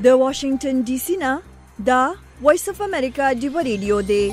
د واشنگټن ډي سي نه دا وایس اف امریکا دی ریډیو دی.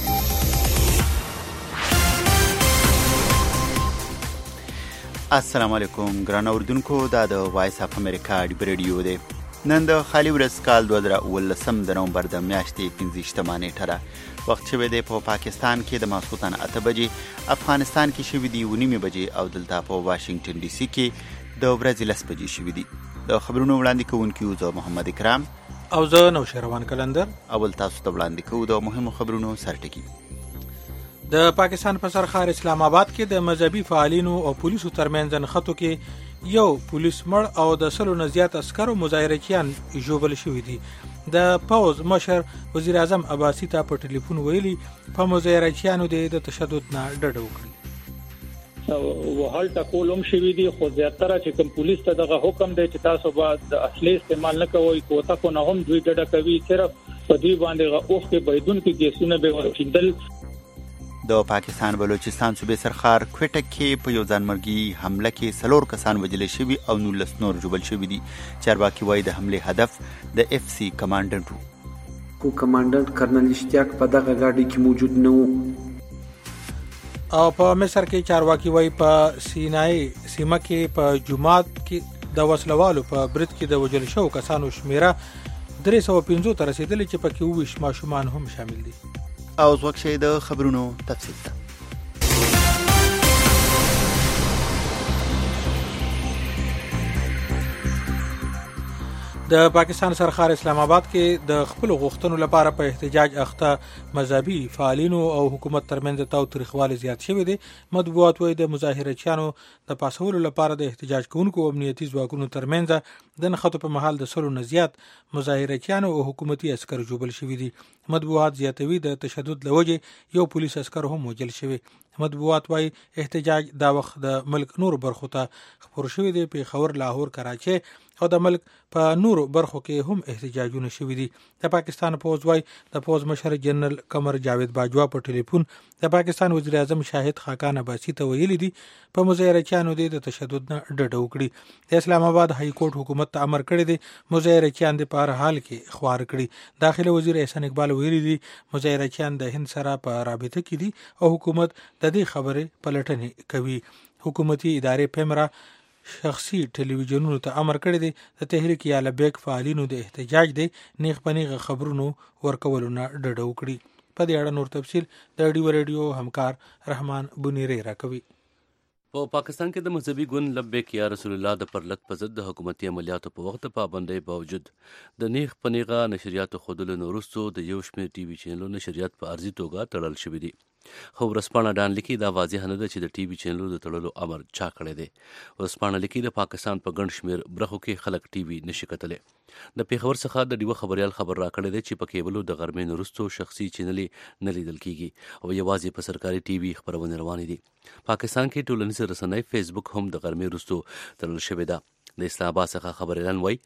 السلام علیکم ګران اوردونکو، دا د وایس اف امریکا دی ریډیو دی. نن د خالي ورځ کال 2019 د نومبر د میاشتې 15 نیټه ده. وخت شوی دی په پاکستان کې د ماسخوتن 8 بجې، افغانستان کې شوی دی 9 بجې او دلته په واشنگټن ډي سي کې د ورځې 10 بجې شوی دی. د خبرونو وړاندې کوونکی زه محمد اکرام او زه نوشیروان کلندر. اول تاسو ته وړاندې کوو د مهمو خبرونو سرټکی. د پاکستان په سرخار اسلام آباد کې د مذهبي فعالینو او پولیسو ترمنځ نښتو کې یو پولیس مړ او د 100 نه زیات عسکرو مظاهرچیان ژوبل شوي دي. د پوز مشر وزیر اعظم عباسي ته په ټلیفون ویلي په مظاهرچیانو د تشدد نه ډډه وکړي. وحال ټاکولم شوی دي، خو زیاتره چې کوم پولیس ته دغه حکم دی چې تاسو به د اصلي استعمال نه کوئ، کوته کو نه هم دوی ډډه کوي، صرف په دې باندې اوخ کې بيدون کې کیسونه به ورکیدل. د پاکستان بلوچستان صوبې سرخار کوټه کې په یو ځانمرګي حمله کې 4 کسان وژل شوي او 19 نور ژوبل شوي دي. چارواکي وایي د حمله هدف د اف سی کمانډنټ و. خو کمانډنټ کرنل اشتیاق په دغه گاډي کې موجود نه و. او په مصر کې چارواکي وایي په سینای سیمه کې په جمعات کې د وسلوالو په برید کې د وژل شوو کسانو شمیره 350 ته رسیدلې چې پکې 20 ماشومان هم شامل دي. او وخت شي د خبرونو تفصیل ته. د پاکستان سرخار اسلام آباد کې د خپل غوښتنو لپاره په احتجاج اخته مذهبي فعالینو او حکومت ترمنځ تاوتریخوالی زیات شوی دی. مطبوعات وايي د مظاهرچیانو د پاسولو لپاره د احتجاج کوونکو امنیتي ځواکونو ترمنځ د نښتو په محل د 100 نه زیات مظاهرچیانو او حکومتي عسکر ژوبل شوي دي. مطبوعات زیاتوي د تشدد لوجې یو پولیس عسکر هم وژل شوی. مطبوعات وايي احتجاج دا وخت د ملک نور برخو ته خپور شوی دی. پیښور، لاهور، کراچۍ او د ملک په نورو برخو کې هم احتجاجونه شوي دي. د پاکستان پوز وايي د پوز مشر جنرال قمر جاوید باجوا په ټلیفون د پاکستان وزیر اعظم شاهد خاقان عباسي ته ویلي دي په مظاهرچیانو د تشدد نه ډډه وکړي. د اسلام آباد هاي کورټ حکومت ته امر کړی دی مظاهرچیان د په هر حال کې خوار کړي. داخله وزیر احسان اقبال ویلي دي مظاهرچیان د هند سره په رابطه کې دي او حکومت د دې خبرې پلټنې کوي. حکومتي ادارې پیمرا شخصي ټلویزیونونو ته امر کړی دی د تحریک یا لبیک فعالینو د احتجاج دی نیغ پنیغه خبرونو ورکولو نه ډډه وکړي. په دې اړه نور تفصیل د ډیو ریډیو همکار رحمان بنيري راکوي. په پاکستان کې د مذهبي ګوند لبیک یا رسول الله د پرلط په ضد د حکومتي عملیاتو په وخت پابندۍ باوجود د نیغ پنیغه نشریاتو خودلو وروسته د یو شمېر ټي وي چینلونو نشریات په ارضي توګه تړل شوي دي. خو ورځپاڼه ډان لیکي دا واضح نه ده چې د ټي وي چینلونو د تړلو امر چا کړی دی. ورځپاڼه لیکي د پاکستان په ګڼ شمېر برخو کې خلک ټي وي نشي کتلی. د پیښور څخه د ډیوه خبريال خبر راکړی دی چې په کیبلو د غرمې وروسته شخصي چینلې نه لیدل کیږي او یوازې په سرکاري ټي وي خبرونه روانې دي. پاکستان کې ټولنیز رسنۍ فیسبوک هم د غرمې وروسته تړل شوې ده. د اسلام آباد څخه خبريالان وایي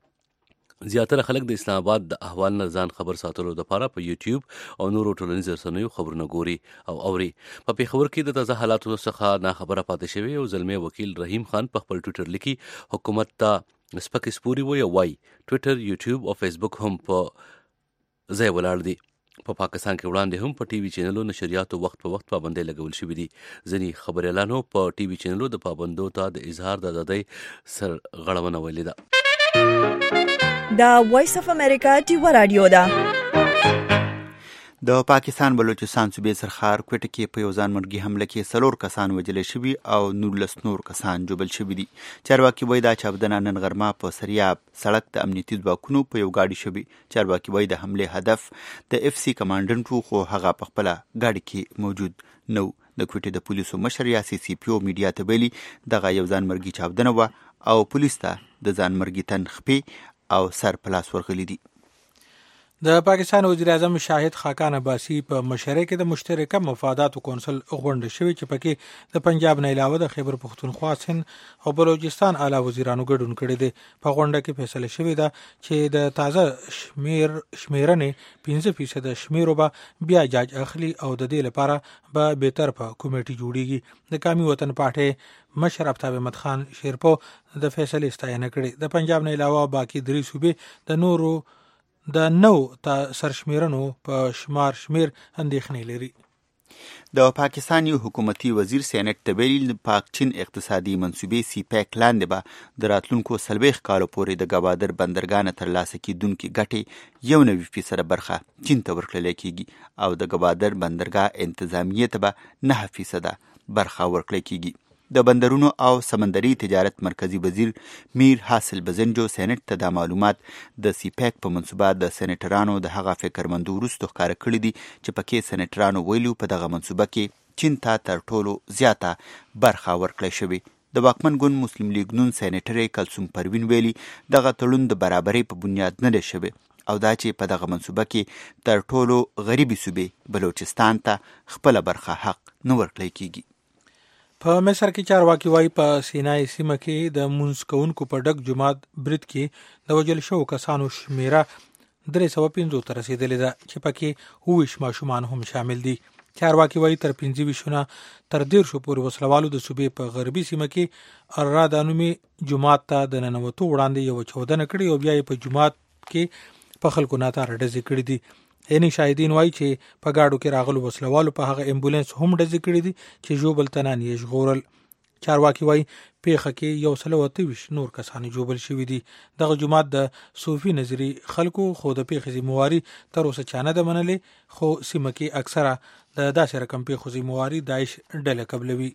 زیاتره خلک د اسلام آباد د احوال نه ځان خبر ساتلو لپاره په یوټیوب او نورو ټولنیزو رسنیو خبرونه ګوري او اوري. په پیښور کې د تازه حالاتو څخه نه خبره پاتې شوی او زلمی وکیل رحیم خان په خپل ټویټر لیکي حکومت ته سپکې سپوري وایي ټویټر، یوټیوب او فیسبوک هم په ځای ولاړ دي. په پاکستان کې وړاندې هم په ټي وي چینلو نشریاتو وخت په وخت پابندۍ لګول شوې دي. ځینې خبريالانو په ټي وي چینلو د پابندو ته د اظهار د ازادۍ سرغړونه ویلې ده. دا وایس اف امریکا دی ریډیو ده. د پاکستان بلوچستان صوبې سرخار کوټه کې په یو ځانمرګي حمله کې 4 کسان وژل شوي او 19 نور کسان ژوبل شوي دي. چارواکي وایي دا چاودنه نن غرمه په سریاب سړک د امنیتي ځواکونو په یو گاډي شوي. چارواکي وایي د حمله هدف د اف سی کمانډنټ و خو هغه په خپل گاډي کې موجود نو. د کوټې د پولیسو مشر یا سی سی پی او میډیا ته ویلي دغه یو ځانمرګي چاودنه و او پولیس ته د ځانمرګي تن خپې او سر پلاس ورغلي دي. د پاکستان وزیر اعظم شاهد خاقان عباسی په مشرۍ کې د مشترکه مفاداتو کونسل غونډه شوې چې پکې د پنجاب نه علاوه د خیبر پختونخوا، سند او بلوچستان اعلی وزیرانو ګډون کړی دی. په غونډه کې فیصله شوې ده چې د تازه شمیرنې 15% شمیرو به بیا جاج اخلي او د دې لپاره به به طرفه کمیټه جوړیږي. د قومي وطن پارټي مشر آفتاب احمد خان شیرپو د فیصلې ستاینه کړې. د پنجاب نه علاوه باقي درې صوبې د نورو د نو سرشمیرنو په شمیر اندېښنې لري. د پاکستان یو حکومتي وزیر سینټ تبیل پاک چین اقتصادي منصوبې سی پیک لاندې به د راتلونکو 40 کالو پورې د ګوادر بندرګاه ترلاسه کیدونکې ګټې 91% برخه چین ته ورکړل کیږي او د ګوادر بندرګاه انتظامیه ته به 9% برخه ورکړل کیږي. د بندرونو او سمندري تجارت مرکزی وزیر میر حاصل بزنجو سینټ ته د معلومات د سی پیک په منصوبه د سېنیټرانو د هغه فکرمندو وروسته ښکاره کړي دي چې پکې سېنیټرانو ویلو په دغه منصوبه کې چین ته تر ټولو زیاته برخه ورکړی شوې. د واکمن ګوند مسلم لیگ نون سېنیټر کلثوم پروین ویلي دغه تړون د برابرۍ په بنیاد نه دی شوی او دا چې په دغه منصوبه کې تر ټولو غریبي صوبې بلوچستان ته خپله برخه حق نه ورکړی کیږي. په مصر کې چارواکي وایي په سینای سیمه کې د مونځ کوونکو په ډک جماعت برید کې د وژل شوو کسانو شمیره 350 ته رسیدلې ده چې پکې 20 ماشومان هم شامل دي. چارواکي وایي تر 25 تر 10 پورې وسلوالو د صوبې په غربي سیمه کې ارادا نومي جماعت ته د ننوتو وړاندې یو چودنه کړې او بیا یې په جماعت کې په خلکو ناتار ډزې کړې دي. یعنی شاهدین وایي چې په گاډو کې راغلو وسلوالو په هغه امبولانس هم ډزې کړې دي چې ژوبل تنان یې ژغورل. چارواکي وایي پیښه کې 128 نور کسان ژوبل شوي دي. دغه جماعت د صوفي نظري خلکو خو د پیښې ذمہواري تر اوسه چا نه ده منلې، خو سیمه کې اکثره د داسې رقم پیښو ذمہواري داعش ډله قبلوي.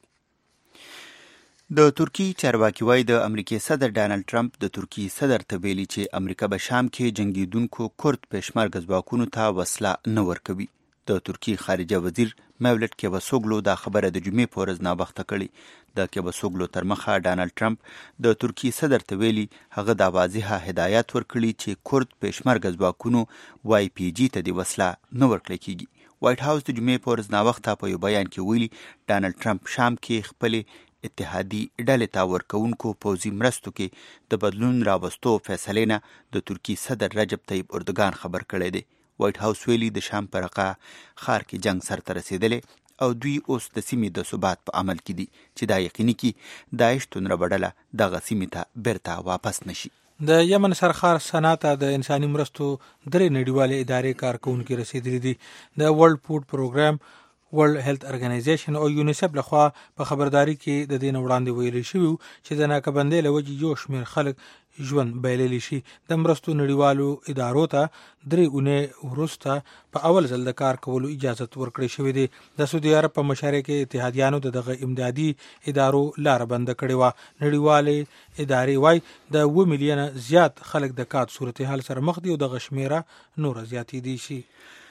د ترکی چارواکي وایي د امریکای صدر ډانلډ ټرمپ د ترکی صدر ته ویلي چې امریکا به شام کې جنگیدونکو کورد پېشمرګه ځواکونو ته وسله نه ورکوي. د ترکی خارجه وزیر مولد کیوسوګلو دا خبره د جمعې په ورځ ناوخته کړې. د کیوسوګلو تر مخه ډانلډ ټرمپ د ترکی صدر ته ویلي هغه دا واضحه هدایت ورکړي چې کورد پېشمرګه ځواکونو وای پی جی ته د وسله نه ورکړل کیږي. وایټ هاوس د جمعې په ورځ ناوخته په یو بیان کې ویلي ډانلډ ټرمپ شام کې خپلې اتحادي ډلې ته ورکوونکو پوځي مرستو کې د بدلون راوستو فیصلې نه د ترکی صدر رجب طیب اردوګان خبر کړی دی. وایټ هاوس ویلي د شام په رقه ښار کې جنگ سرته رسېدلی او دوی اوس د سیمې د ثبات په عمل کې دي چې دا یقیني کړي داعش تونره بډله دغه سیمې ته بیرته واپس نشي. د یمن سرخار سنا ته د انساني مرستو 3 نړیوالې ادارې کارکونکي رسیدلي دي. د ورلد فود پروګرام، ورلد هیلث ارګنایزیشن او یونیسف لخوا په خبرداري کې د دین وړاندې ویلي شوی چې د ناکبندۍ له وجې یو شمېر خلک ژوند بایللی شي. د مرستو نړیوالو ادارو ته 3 اونۍ وروسته په اول ځل د کار کولو اجازه ورکړې شوې ده. د سعودي عرب په مشارکت کې اتحادیانو دغه امدادي ادارو لار بند کړې و. نړیوالې ادارې وایي د 2 میلیون زیات خلک د کار صورتحال سره مخ دي او د غشمیره نور زیاتېدي شي.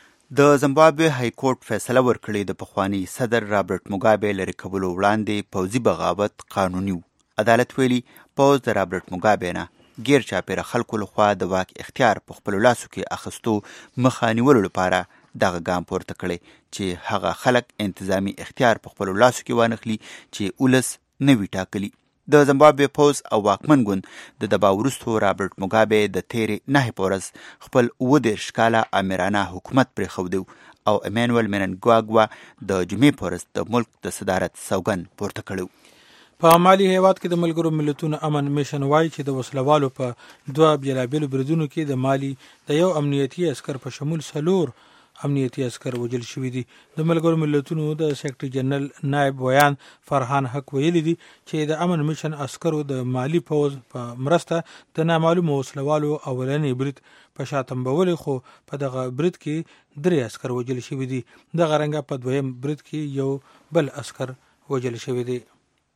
د زیمبابوې های کورټ فیصله ورکړې د پخوانی صدر رابرټ موګابې لرې کولو وړاندې پوځي بغاوت قانوني و. عدالت ویلي پوځ د رابرټ موګابې نه غیر چاپیره خلکو لخوا د واک اختیار په خپلو لاسو کې اخیستو مخه نیولو لپاره دغه ګام پورته کړی چې هغه خلک انتظامی اختیار په خپلو لاسو کې وانخلي چې ولس نه وي ټاکلي. د زیمبابوې پوځ او واکمن ګوند د دباو وروسته رابرټ موګابې د تیرې 9 په ورځ خپل 29 کاله آمرانه حکومت پرېښودی او امانویل مننګواګوا د جمعې په ورځ د ملک د صدارت سوګند پورته کړی. په مالي هیواد کې د ملګرو ملتونو امن میشن وایي چې د وسلوالو په 2 بیلابیلو بریدونو کې د مالي د یو امنیتي عسکر په شمول 4 امنیتي عسکر وژل شوي دي. د ملګرو ملتونو د سیکرټري جنرال نائب ویان فرحان حق ویلي دي چې د امن میشن عسکرو د مالی پوز په مرسته د نامعلومو وسلوالو اولنی برید په شاتمبولې، خو په دغه برید کې 3 عسکر وژل شوي دي. دغه رنګه په دویم برید کې یو بل عسکر وژل شوی دی.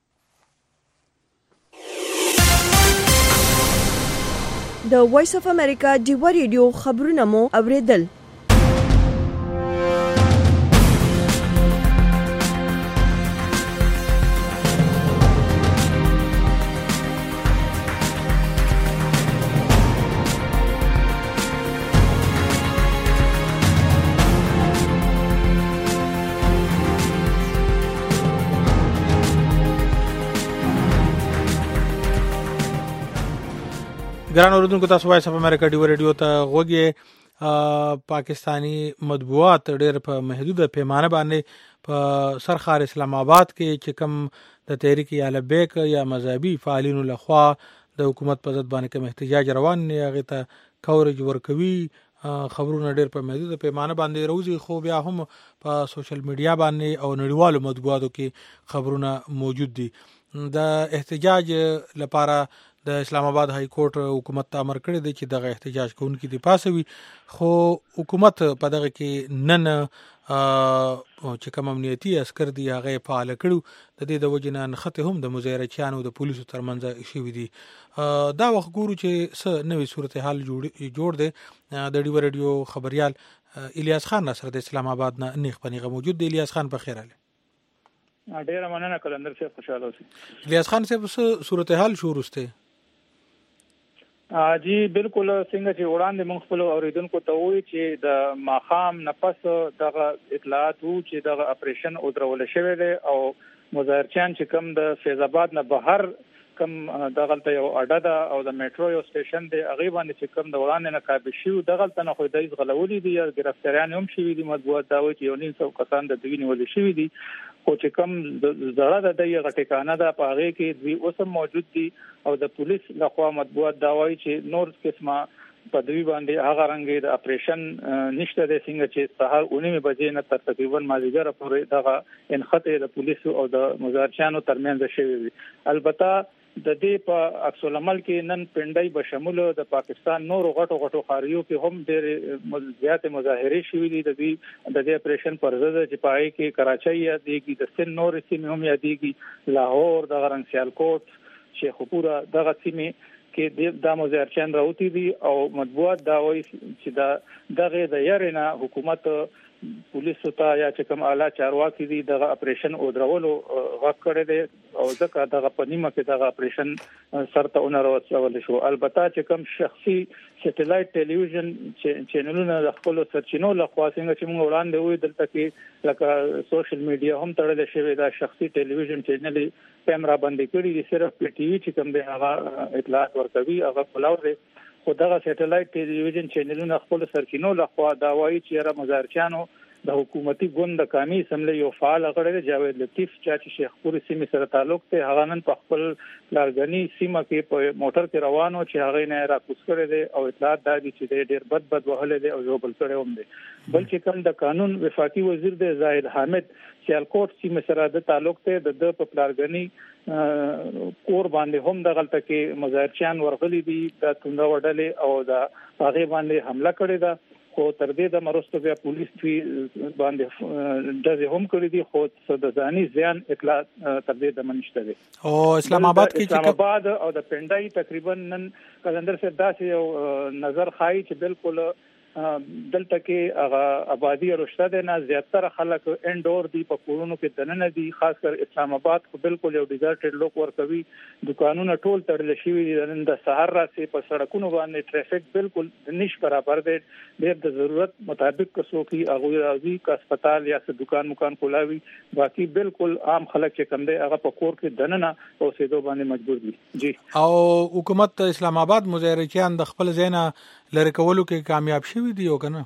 د وایس اف امریکا ډیوا ریډیو خبرونه مو اوریدل. ګران اوریدونکو تاسو وایس اف امریکا ډیو ریډیو ته غوږی پاکستانی مطبوعات ډېر په محدوده پیمانه باندې په سرخار اسلام آباد کې چې کوم د تحریک یا لبیک یا مذهبي فعالینو لخوا د حکومت په ضد باندې کوم احتجاج روان دی هغه ته کورج ورکوي خبرونه ډېر په محدوده پیمانه باندې روزي خو بیا هم په سوشل میډیا باندې او نړیوالو مطبوعاتو کې خبرونه موجود دي د احتجاج لپاره د اسلام آباد های کورټ حکومت ته امر کړی دی چې دغه احتجاج کوونکي دی پاسوي خو حکومت په دغه کې نن چې کوم امنیتي عسكر دی هغه فعال کړو د دې د وجنه نخته هم د مظاهرچیانو د پولیسو ترمنځ شوې دي دا وخت ګورو چې څه نوې صورتحال جوړ دی د ډیو ریډیو خبريال الیاس خان نصر د اسلام آباد نه نیغ پنیغه موجود دی الیاس خان په خیر اله ډیر مننه کلندر صاحب خوشاله اوسئ الیاس خان صاحب څه صورتحال شروع سته جی بالکل څنګه چې وړاندې موږ خپل اوریدونکو ته وایي چې د ماخام نفس دغه اطلاعات وو چې دغه اپریشن او درول شوی دی او مظاهرچیان چې کوم د فیض آباد نه بهر کوم دغه ته یو اډه ده او د میټرو یو سټیشن دی هغه باندې چې کوم د وړاندې نه قابل شو دغه ته نه خو د غلولې دي یا گرفتاریان هم شوي دي مطبوعات دا وایي چې 900 کسان د دوی نیول شوي دي خو چې کوم زړه د دغه ټکانه ده په هغه کې دوی اوس موجود دي او د پولیس لخوا مطبوعات دا وایي چې نور قسمه په دوی باندې هغه رنګ د اپریشن نشته د څنګه چې سهار 9 بجې نه تر تقریبا مازیګر پورې دغه انخته د پولیسو او د مظاهرچیانو ترمنځ شوی وي البته د دې په عکس العمل کې نن پندای بشمول د پاکستان نور غټو خاریو کې هم ډېر زیات مظاهره شوې دي د دې اپریشن پر ضد چې پای کې کراچۍ یادېږي د سن نور سیمې هم یادېږي لاهور د غرنګ سیالکوټ شیخوپورا دغه سیمې کې د مظاهرچیان راوتی دي او مطبوعات دا وایي چې دغه د یارنه حکومت پولیسو ته یا چې کوم اعلی چارواکي دي دغه اپریشن او درولو غوښ کړی دی او ځکه دغه پنیمه کې دغه اپریشن سرته اونرول شو البته چې کوم شخصي سټلایټ ټلویزیون چینلونه د خپل سرچینو لخوا څنګه چې موږ وړاندې وې دلته کې لکه سوشل میډیا هم تړل شوی دا شخصي ټلویزیون چینل کیمرا باندې کړی دي صرف پی ټي وی چې کوم دی هغه اطلاعات ورکوي هغه فلاو دی خو دغه سټلایټ ټلویزیون چینلونه خپل سرچینو لخوا دا وایي چې را مظاهرچیانو د حکومتي ګوند د قومي اسمبلی یو فعال غړی جاوید لطیف چې شیخپور سیمې سره تعلق ته هغه نن په خپل لارګنی سیمه کې په موټر کې روانو چې هغه نه راکوس کړی دی او اطلاعات دا دي چې ډېر بد وهل دي او یو بل کړی هم دي بل چې کوم د قانون وفاقي وزیر دی زاهد حامد سیالکوټ سیمه سره د تعلق ته د په لارګنی کور باندې هم د غلطه کې مظاهرچیان ورغلي دي د توند وډلې او د هغه باندې حمله کړې ده خو تر دې د مرستو بیا پولیس باندې د هم کړی دي خو د ځاني زیان اطلاع تر دې د منشته دي او اسلام آباد کې اسلام آباد او د پندای تقریبا نن کلندر سے داسې یو نظر خای چې بالکل دلته کې هغه آبادی رشته ده نه زیاتره خلک انډور دي په کورونو کې دننه دي خاص کر اسلام آباد خو بالکل یو ډیزرټډ لوک ورکوي دکانونه ټول تړل شوي دي نن د سحر راځي په سړکونو باندې ټریفیک بالکل نش برابر دی ډېر د ضرورت مطابق کسو کې هغه راځي ک هسپتال یا دکان کولاوي باقي بالکل عام خلک چې کم دي هغه په کور کې دننه او سیدو باندې مجبور دي جی او حکومت اسلام آباد مظاهرچیان د خپل ځای نه لری کولو کې کامیاب شوی دی او کنه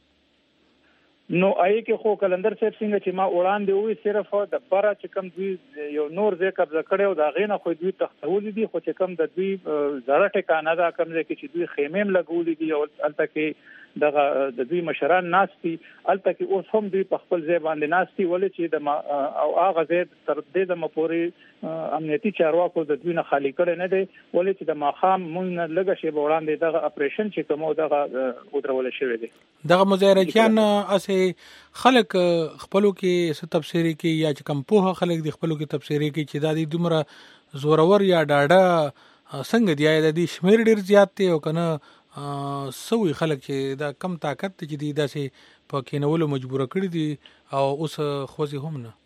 نو آی کې خو کلندر صاحب څنګه چې ما وړاندې وې صرف د بره چې کم دوی یو نور ځای قبضه کړي او دا غینه خو دوی تختول دي خو چې کم د دوی زړه ټکانه دا کم ځای کې چې دوی خیمه لګولې دي او البته کې دغه د دوی مشران ناشتي البته کې اوس هم دوی په خپل ځای باندې ناشتي ولې چې د او هغه ځای تر دې د مپوري امنیتي چارواکو د دوی نه خالی کړي نه دي ولې چې د ماخام مونږ لږه شی وړاندې دغه اپریشن چې کومو دغه ودرول شوی دی دغه مظاهرچیان اسه خلک خپلو کې څه تفسیری کې یا چې کم په خلک د خپلو کې تفسیری کې چې د دې دومره زورور یا ډاډه څنګه دی د دې شمیر ډیر زیات دی او کنه سوي خلک چې دا کم طاقت چې دی داسې په کینولو مجبور کړی دي او اوس خوځي هم نه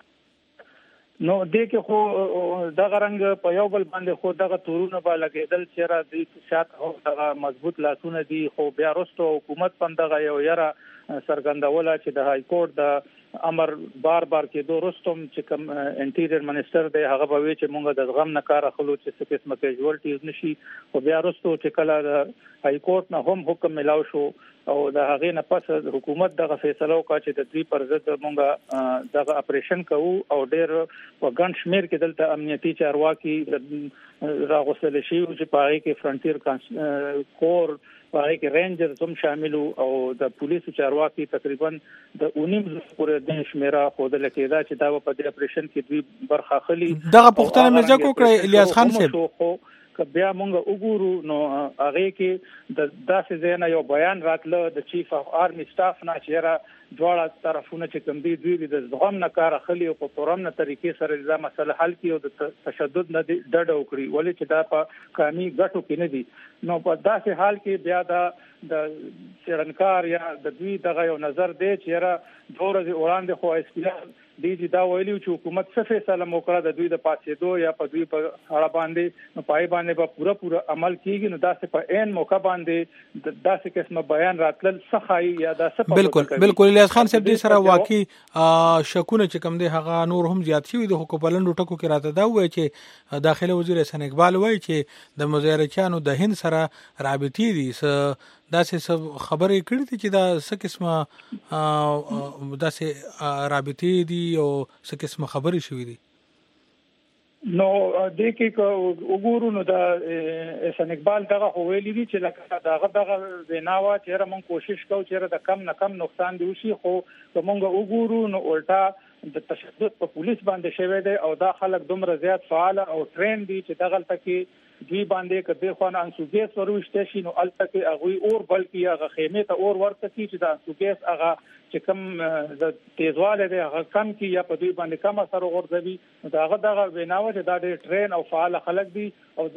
نو دې کې خو دغه رنګ په یو بل باندې خو دغه تورونه به لګیدل چې را دې شاته او دغه مضبوط لاسونه دي خو بیا وروسته حکومت پم دغه یو یاره سرګندوله چې د های کورټ د امر بار کېدو رستم چې کوم انټیریئر منسٹر دی هغه به وی چې مونږ د غم نه کار اخلو چې څه قسمه کیژوالټیز نشي او بیا رستو چې کله هاي کورټ نه هم حکم ملاو شو او د هغه نه پس حکومت دغه فیصله وکړه چې د دې پر ضد مونږه دغه اپریشن کوو او ډېر په ګڼ شمیر کې دلته امنیتي چارواکي راغوسل شي چې پاره کې فرنټیر کور پاره کې رینجرز هم شامل او د پولیسو چارواکي تقریبا د 19 پورې د شمیره خودل کېدا چې دا په دې اپریشن کې دوی برخه اخلي. دغه پوښتنه مې ځکه وکړه الیاس خان صاحب که بیا مونږ وګورو نو هغه کې د داسې ځای یو بیان راتله د چیف اف آرمی سټاف نه چې را دواړه طرفونه چې کوم دي دوی د زغم نه کار اخلي او په پرامنه طریقې سره دا مسله حل کړي او د تشدد نه ډډه وکړي ولې چې دا په قانوني ګټو کې نه دي. نو په داسې حال کې بیا د څېړنکار یا د دوی دغه یو نظر دی چې را دورې وړاندې خو اسپیال دی دا ویلي چې حکومت څه فیصله وکړه د دوی د پاتېدو یا په دوی په اړه باندې پای باندې به پوره عمل کیږي نو داسې په عین موقع باندې داسې قسمه بیان راتلل څخه یا داسې بالکل الیاس خان صاحب دې سره واقعي شکونه چې کوم دی هغه نور هم زیات شوی د حکومت بلندو ټکو کې راته دا وایي چې داخله وزیر احسان اقبال وایي چې د مظاهرچیانو د هند سره رابطې دي داسې خبرې کړې دي چې دا څه قسمه داسې رابطې دي او څه قسمه خبرې شوې دي. نو د کې وګورو نو د احسان اقبال دغه ویلي دي چې لکه دغه ویناوه چې موږ کوشش کوو چې د کم نه کم نقصان دی وشي خو موږ وګورو نو الټا د تشدد په پولیس باندې شوی دی او دا خلک دومره زیات فعال او ټرین دي چې دغه تکي دوی باندې کده خو نه انسوګیس وروشته شي نو البته هغه اور بلکې هغه خیمه ته اور ورته کی چې د انسوګیس هغه چې کم د تیزواله دی هغه کم کی یا په دوی باندې کم اثر ورغورځوي نو دغه ویناوه چې دا د ټرین او فعال خلک دي او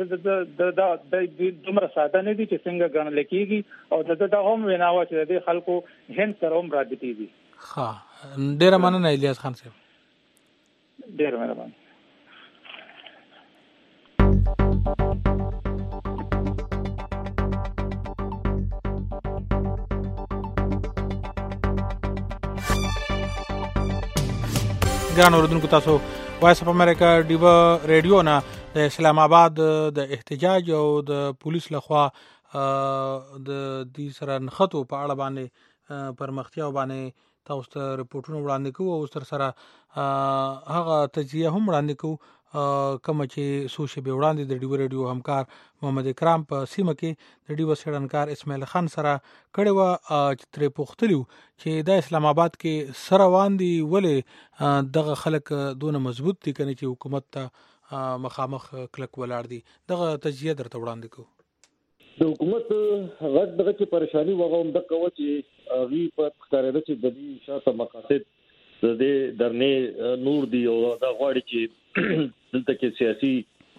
د دومره ساده نه دي چې څنګه ګڼل کیږي او دغه هم ویناوه چې د خلکو هند سره هم راځي دي. ها ډیر مننه الیاس خان صاحب. ډیر مهرباني. ګران اوردونکو تاسو وایس اف امریکا ډیوا ریډیو نه د اسلام آباد د احتجاج او د پولیس لخوا د دې سره نخټو په اړه باندې پرمختیا باندې تاسو ته رپورټونه وړاندې کوو او تر سره هغه تجزیه هم وړاندې کوو کوم چې سوشي به وړاندې د ډیوا ریډیو همکار محمد اکرام په سیمه کې د ډیوا سړنکار اسماعیل خان سره کړي و چې ترې پوښتلیو چې د اسلام آباد کې سره واندي ولې دغه خلک دونه مضبوط دي کنه چې حکومت ته مخامخ کلک ولاړ دي. دغه تجزیه درته وړاندې کوو. د حکومت غږ دغه چې پریشانی وغوم د کوي چې غي په ښکارېده چې د دې شاته مقاصد د دې درنه نور دی او دا غواړي چې دلته کې سیاسي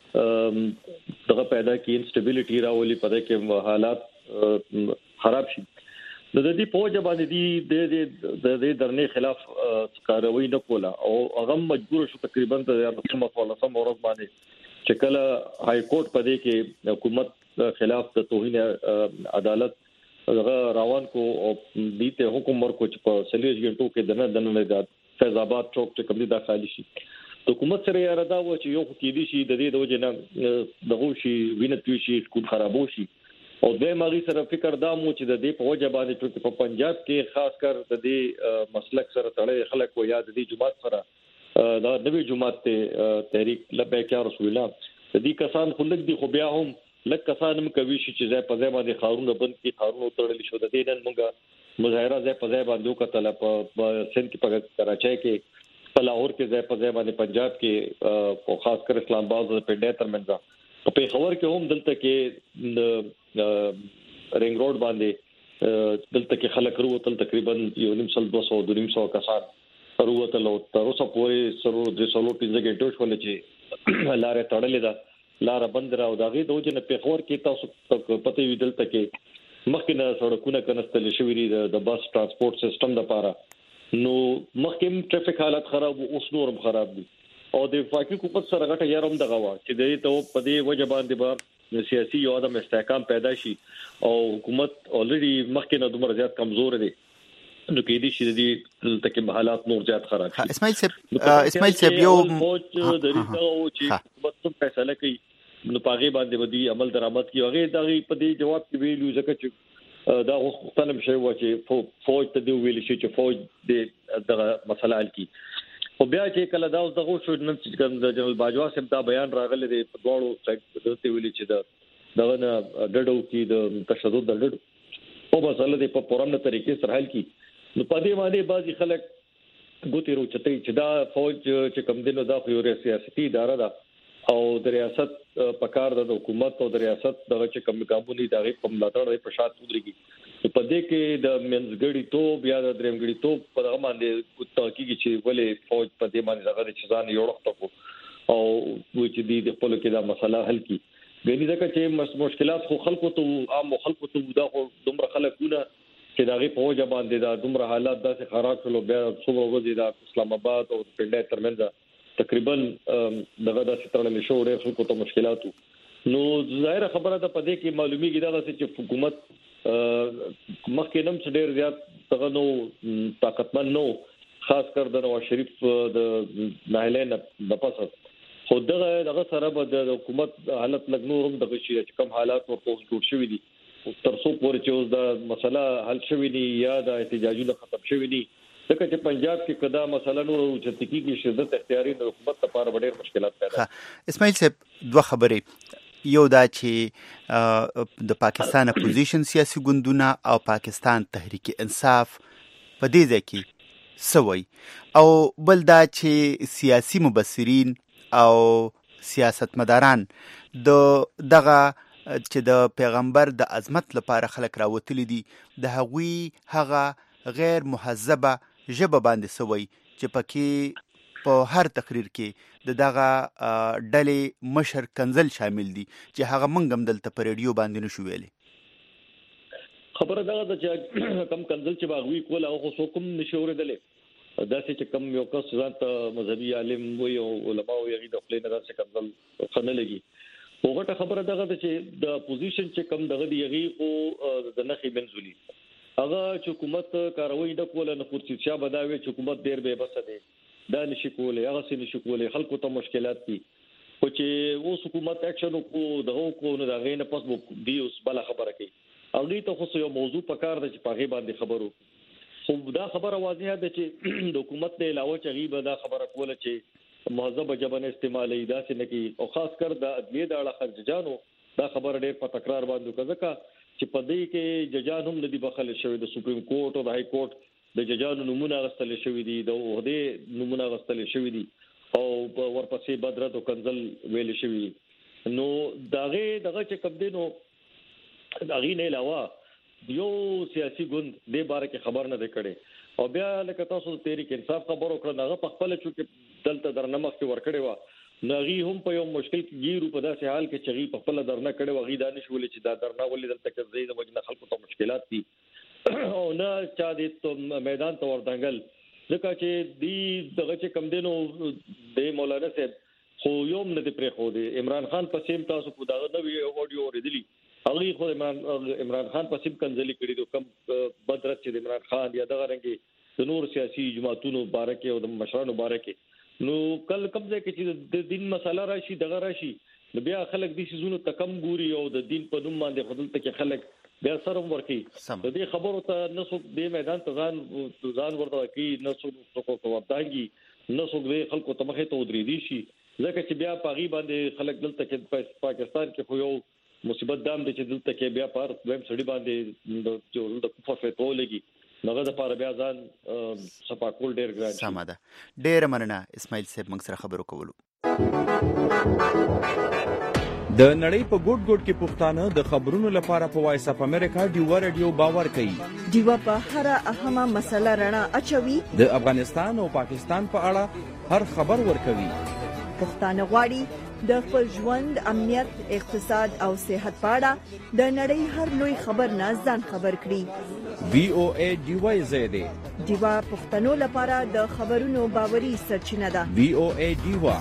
دغه پیدا کی instability راولي پدې کې حالات خراب شي. د دې پوجا باندې د درنه خلاف کاروي نه کوله او هغه مجبور شو تقریبا د 15 ورځ باندې چې کله هاي کورټ پدې کې حکومت خلاف د توهین عدالت روان کو او دې ته حکم ورکو چې په 40 غنټو کې دنه د فیض آباد چوک چې کوم دي داخلي شي حکومت سره یې اراده و چې یو کې دي شي د دې د وجه نه دغه شي وینې شي سکول خرابو شي او د ماغي سره فکر دا مو چې د دې په وجه باندې چې په پنجاب کې خاص کر د دې مسلک سره تړلې خلک او یاد دي جماعت سره دا نوې جماعت ته تحریک لبیک یا رسول الله د دې کسان خلک دي خو بیا هم لکه کسان هم کوي چې ځای په ځای باندې خارونه بند کی خارونه تړل شو د دې نن موږ مظاهره ځای په ځای باندې وکړه په سند کې په کراچۍ کې په لاهور کې ځای په ځای باندې پنجاب کې او خاص کر اسلام آباد او پنډه ترمنځ په پیښور کې هم دلته کې رنگ روډ باندې دلته کې خلک وروتل تقریبا 200 کسان وروتل او تر اوسه پورې سرور د 15 غنټو شول چې لارې تړلې ده لار بند راو داغي دوجنه پیښور کې تاسو پته ویدل تکي مخکنه سړکونه کنستل شوې دي د بس ترانسپورت سیستم لپاره نو مخکم ټریفیک حالت خراب او اوس نورم خراب دي او د فاقي حکومت سره غټه یارم دغه وا چې د ته په دې وجه باندې به سیاسي یو عدم استحکام پیدا شي او حکومت الریډي مخکنه دومره زیات کمزور دي نو کې دي چې د تکي حالات نور زیات خراب شي. اسماعیل صاحب یو فوج د ریښتیا او چې حکومت فیصله کوي نو پاغي باندې ودی عمل درآمد کی هغه د په دې جواب کې ویلو ځکه چې دا وختلم شی و چې فوج ته دی ویل شي چې فوج د مسله حل کی. خو بیا چې کله دا اوس دغه شو نن چې د جنرال باجوا صاحب دا بیان راغلی دی په دواړو سایډ ته ویل چې دغه ډډو کې د تشدد د ډډ او مسله د په پرمنه طریقې سره حل کی. نو په دې باندې بعضي خلک ګوتې روچتي چې دا فوج چې کوم دینو دا خو یو سیاسي اداره ده او د ریاست په کار د حکومت او د ریاست دغه چې کوم قانوني دغه په ملاتړ په شات ودرېږي. په دې کې د منځګړی توپ یا د درېمګړی توپ په هغه باندې تحقیق چې ولې فوج په دې باندې دغه چې ځان یو وخت او چې د خپل کې دا مسله حل کی. غني ځکه چې مشکلات خو خلکو ته عام خلکو ته دا خو دومره خلکونه چې دغه فوج باندې دا دومره حالات داسې خراب شول بیا څو ورځې د اسلام آباد او پنډای ترمنځ تقریبا دغه د ستړل شو ډېر خلکو ته مشکلات. نو ظاهر خبره ده په دې کې معلومیږي دا چې حکومت مخکې نم څه ډېر زیات دغه نو طاقتمن نو خاص کر د نواز شریف د نایلین د پاسه خو دغه سره به د حکومت حالت لګنورم دغه شي چې کم حالات ورته جوړ شوي دي تر څو پورې چې اوس د مسله حل شوي دي یا د احتجاجونه ختم شوي دي. ځکه چې پنجاب کې کدا مسله نور چې تحقیقي شدت اختیاري د حکومت لپاره ډېر مشکلات پیدا. اسماعیل صاحب دوه خبرې یو دا چې د پاکستان اپوزیشن سیاسي ګوندونه او پاکستان تحریک انصاف په دې ځای کې سوي او بل دا چې سیاسي مبصرین او سیاستمداران دغه چې د پیغمبر د عظمت لپاره خلک راوتلي دي د هغوی هغه غیر مهذبه ژبه باندې سوی چې پکې په هر تقریر کې دغه ډلې مشر کنزل شامل دي چې هغه منګم دلته په ریډیو باندې نشو ویلي. خبره دا ده چې کم کنزل چې باغوي کول او خو کوم نشور دلې دا چې کم یو کس ځان ته مذهبي عالم وي او علماء یې د خپل نه دا څه کنزل خنه لګي. وګټه خبره ده چې د اپوزیشن چې کم دغه دی یغي او د نخي منزلي هغه چې حکومت کاروي د کوله نه فرصت شا بداوي چې حکومت ډیر به بس ده دا نشي کولای هغه سي نشي کولای خلکو ته مشکلات دي خو چې اوس حکومت اکشن کو دغه کو نه دغه نه پس دی اوس بل خبره کوي او دې ته خو یو موضوع پکار ده چې پاغي باندې خبرو خو دا خبره واضحه ده چې د حکومت نه علاوه چې غیبه دا خبره کوله چې مهذب جبن استعمالي دا څه نه کی او خاص کر د ادلیه د اړه خرجانو دا خبره ډېر په تکرار باندې کوي چې په دې کې ججان هم ندي بخل شوی د سپریم کورټ او د های کورټ د ججانو نمونه غستل شوی دي د عہده نمونه غستل شوی دي او ورپسې بدرت او کنزل ویل شوی. نو دغه چې کوم دینو دغه نه علاوه یو سیاسي ګوند د باره کې خبر نه کړي او بیا لکه تاسو تحریک انصاف خبرو کړه هغه په خپل چې دلته درنمخ کې ور کړی و نغي هم په یو مشکل کې ګیرو په داسې حال کې چې غي په خپل درنه کړي و غي دانش ولې چې دا درنه ولې دلته کې زید وجنه خلکو ته مشکلات دي او نه چا دې میدان ته ورتنګل ځکه چې دی دغه چې کم دینو د مولانا صاحب خو یوم نه پرې خو دی عمران خان په سیم تاسو په دغه نوې اډیو اوریدلی هغه خو عمران خان په سیم کنځلي کړي دو کم بدرت چې عمران خان یا دغه رنګي د نور سیاسي جماعتونو بارکه او د مشرانو بارکه نو کل قبضه کې چې د دین مسله راشي دغه راشي نو بیا خلک د شیزونو تکم ګوري او د دین په نوم باندې خپل ته خلک بیا سره ورکی د دې خبرو ته نسو د میدان ته ځان ورته کی نسو څوک ورتاږي نسو د خلکو ته مخه ته ودرې دي شي ځکه چې بیا پاغي باندې خلک دلته کې پاکستان کې خو یو مصیبت دام دي چې دلته کې بیا پر دویم سړي باندې د کفر فتوا لګي نغه د پاره بیا ځان صفاکول ډیر ګران سم ده. ډیر مننه اسماعیل صاحب موږ سره خبرو کولو. د نړۍ په ګوټ ګوټ کې پښتانه د خبرونو لپاره په وایس اپ امریکا ډیوا رادیو باور کوي. ډیوا په هر اهمه مسله رڼا اچوي. د افغانستان او پاکستان په اړه هر خبر ورکوي. پښتانه غواړي د خپل ژوند امنیت اقتصاد او صحت په اړه د نړۍ هر لوی خبر نه ځان خبر کړي. VOA ډیوا زیاده ډیوا پښتنو لپاره د خبرونو باوري سرچینه ده. VOA ډیوا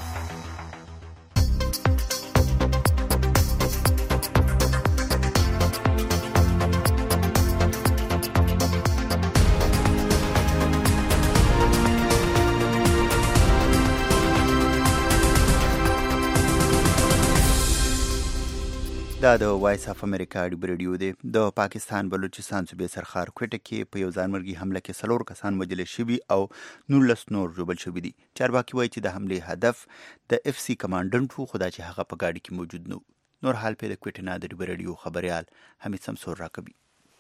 دا د وایس اف امریکا ریډیو دی. د پاکستان بلوچستان صوبې سرخار کوټه کې په یو ځانمرګي حمله کې 4 کسان وژل شوي او 19 نور ژوبل شوي دي. چارواکي وایي چې د حملې هدف د اف سی کمانډنټ وو، خو دا چې هغه په ګاډي کې موجود نه. نور حال په د کوټه نه د ریډیو خبريال حمید سمسور راکبي.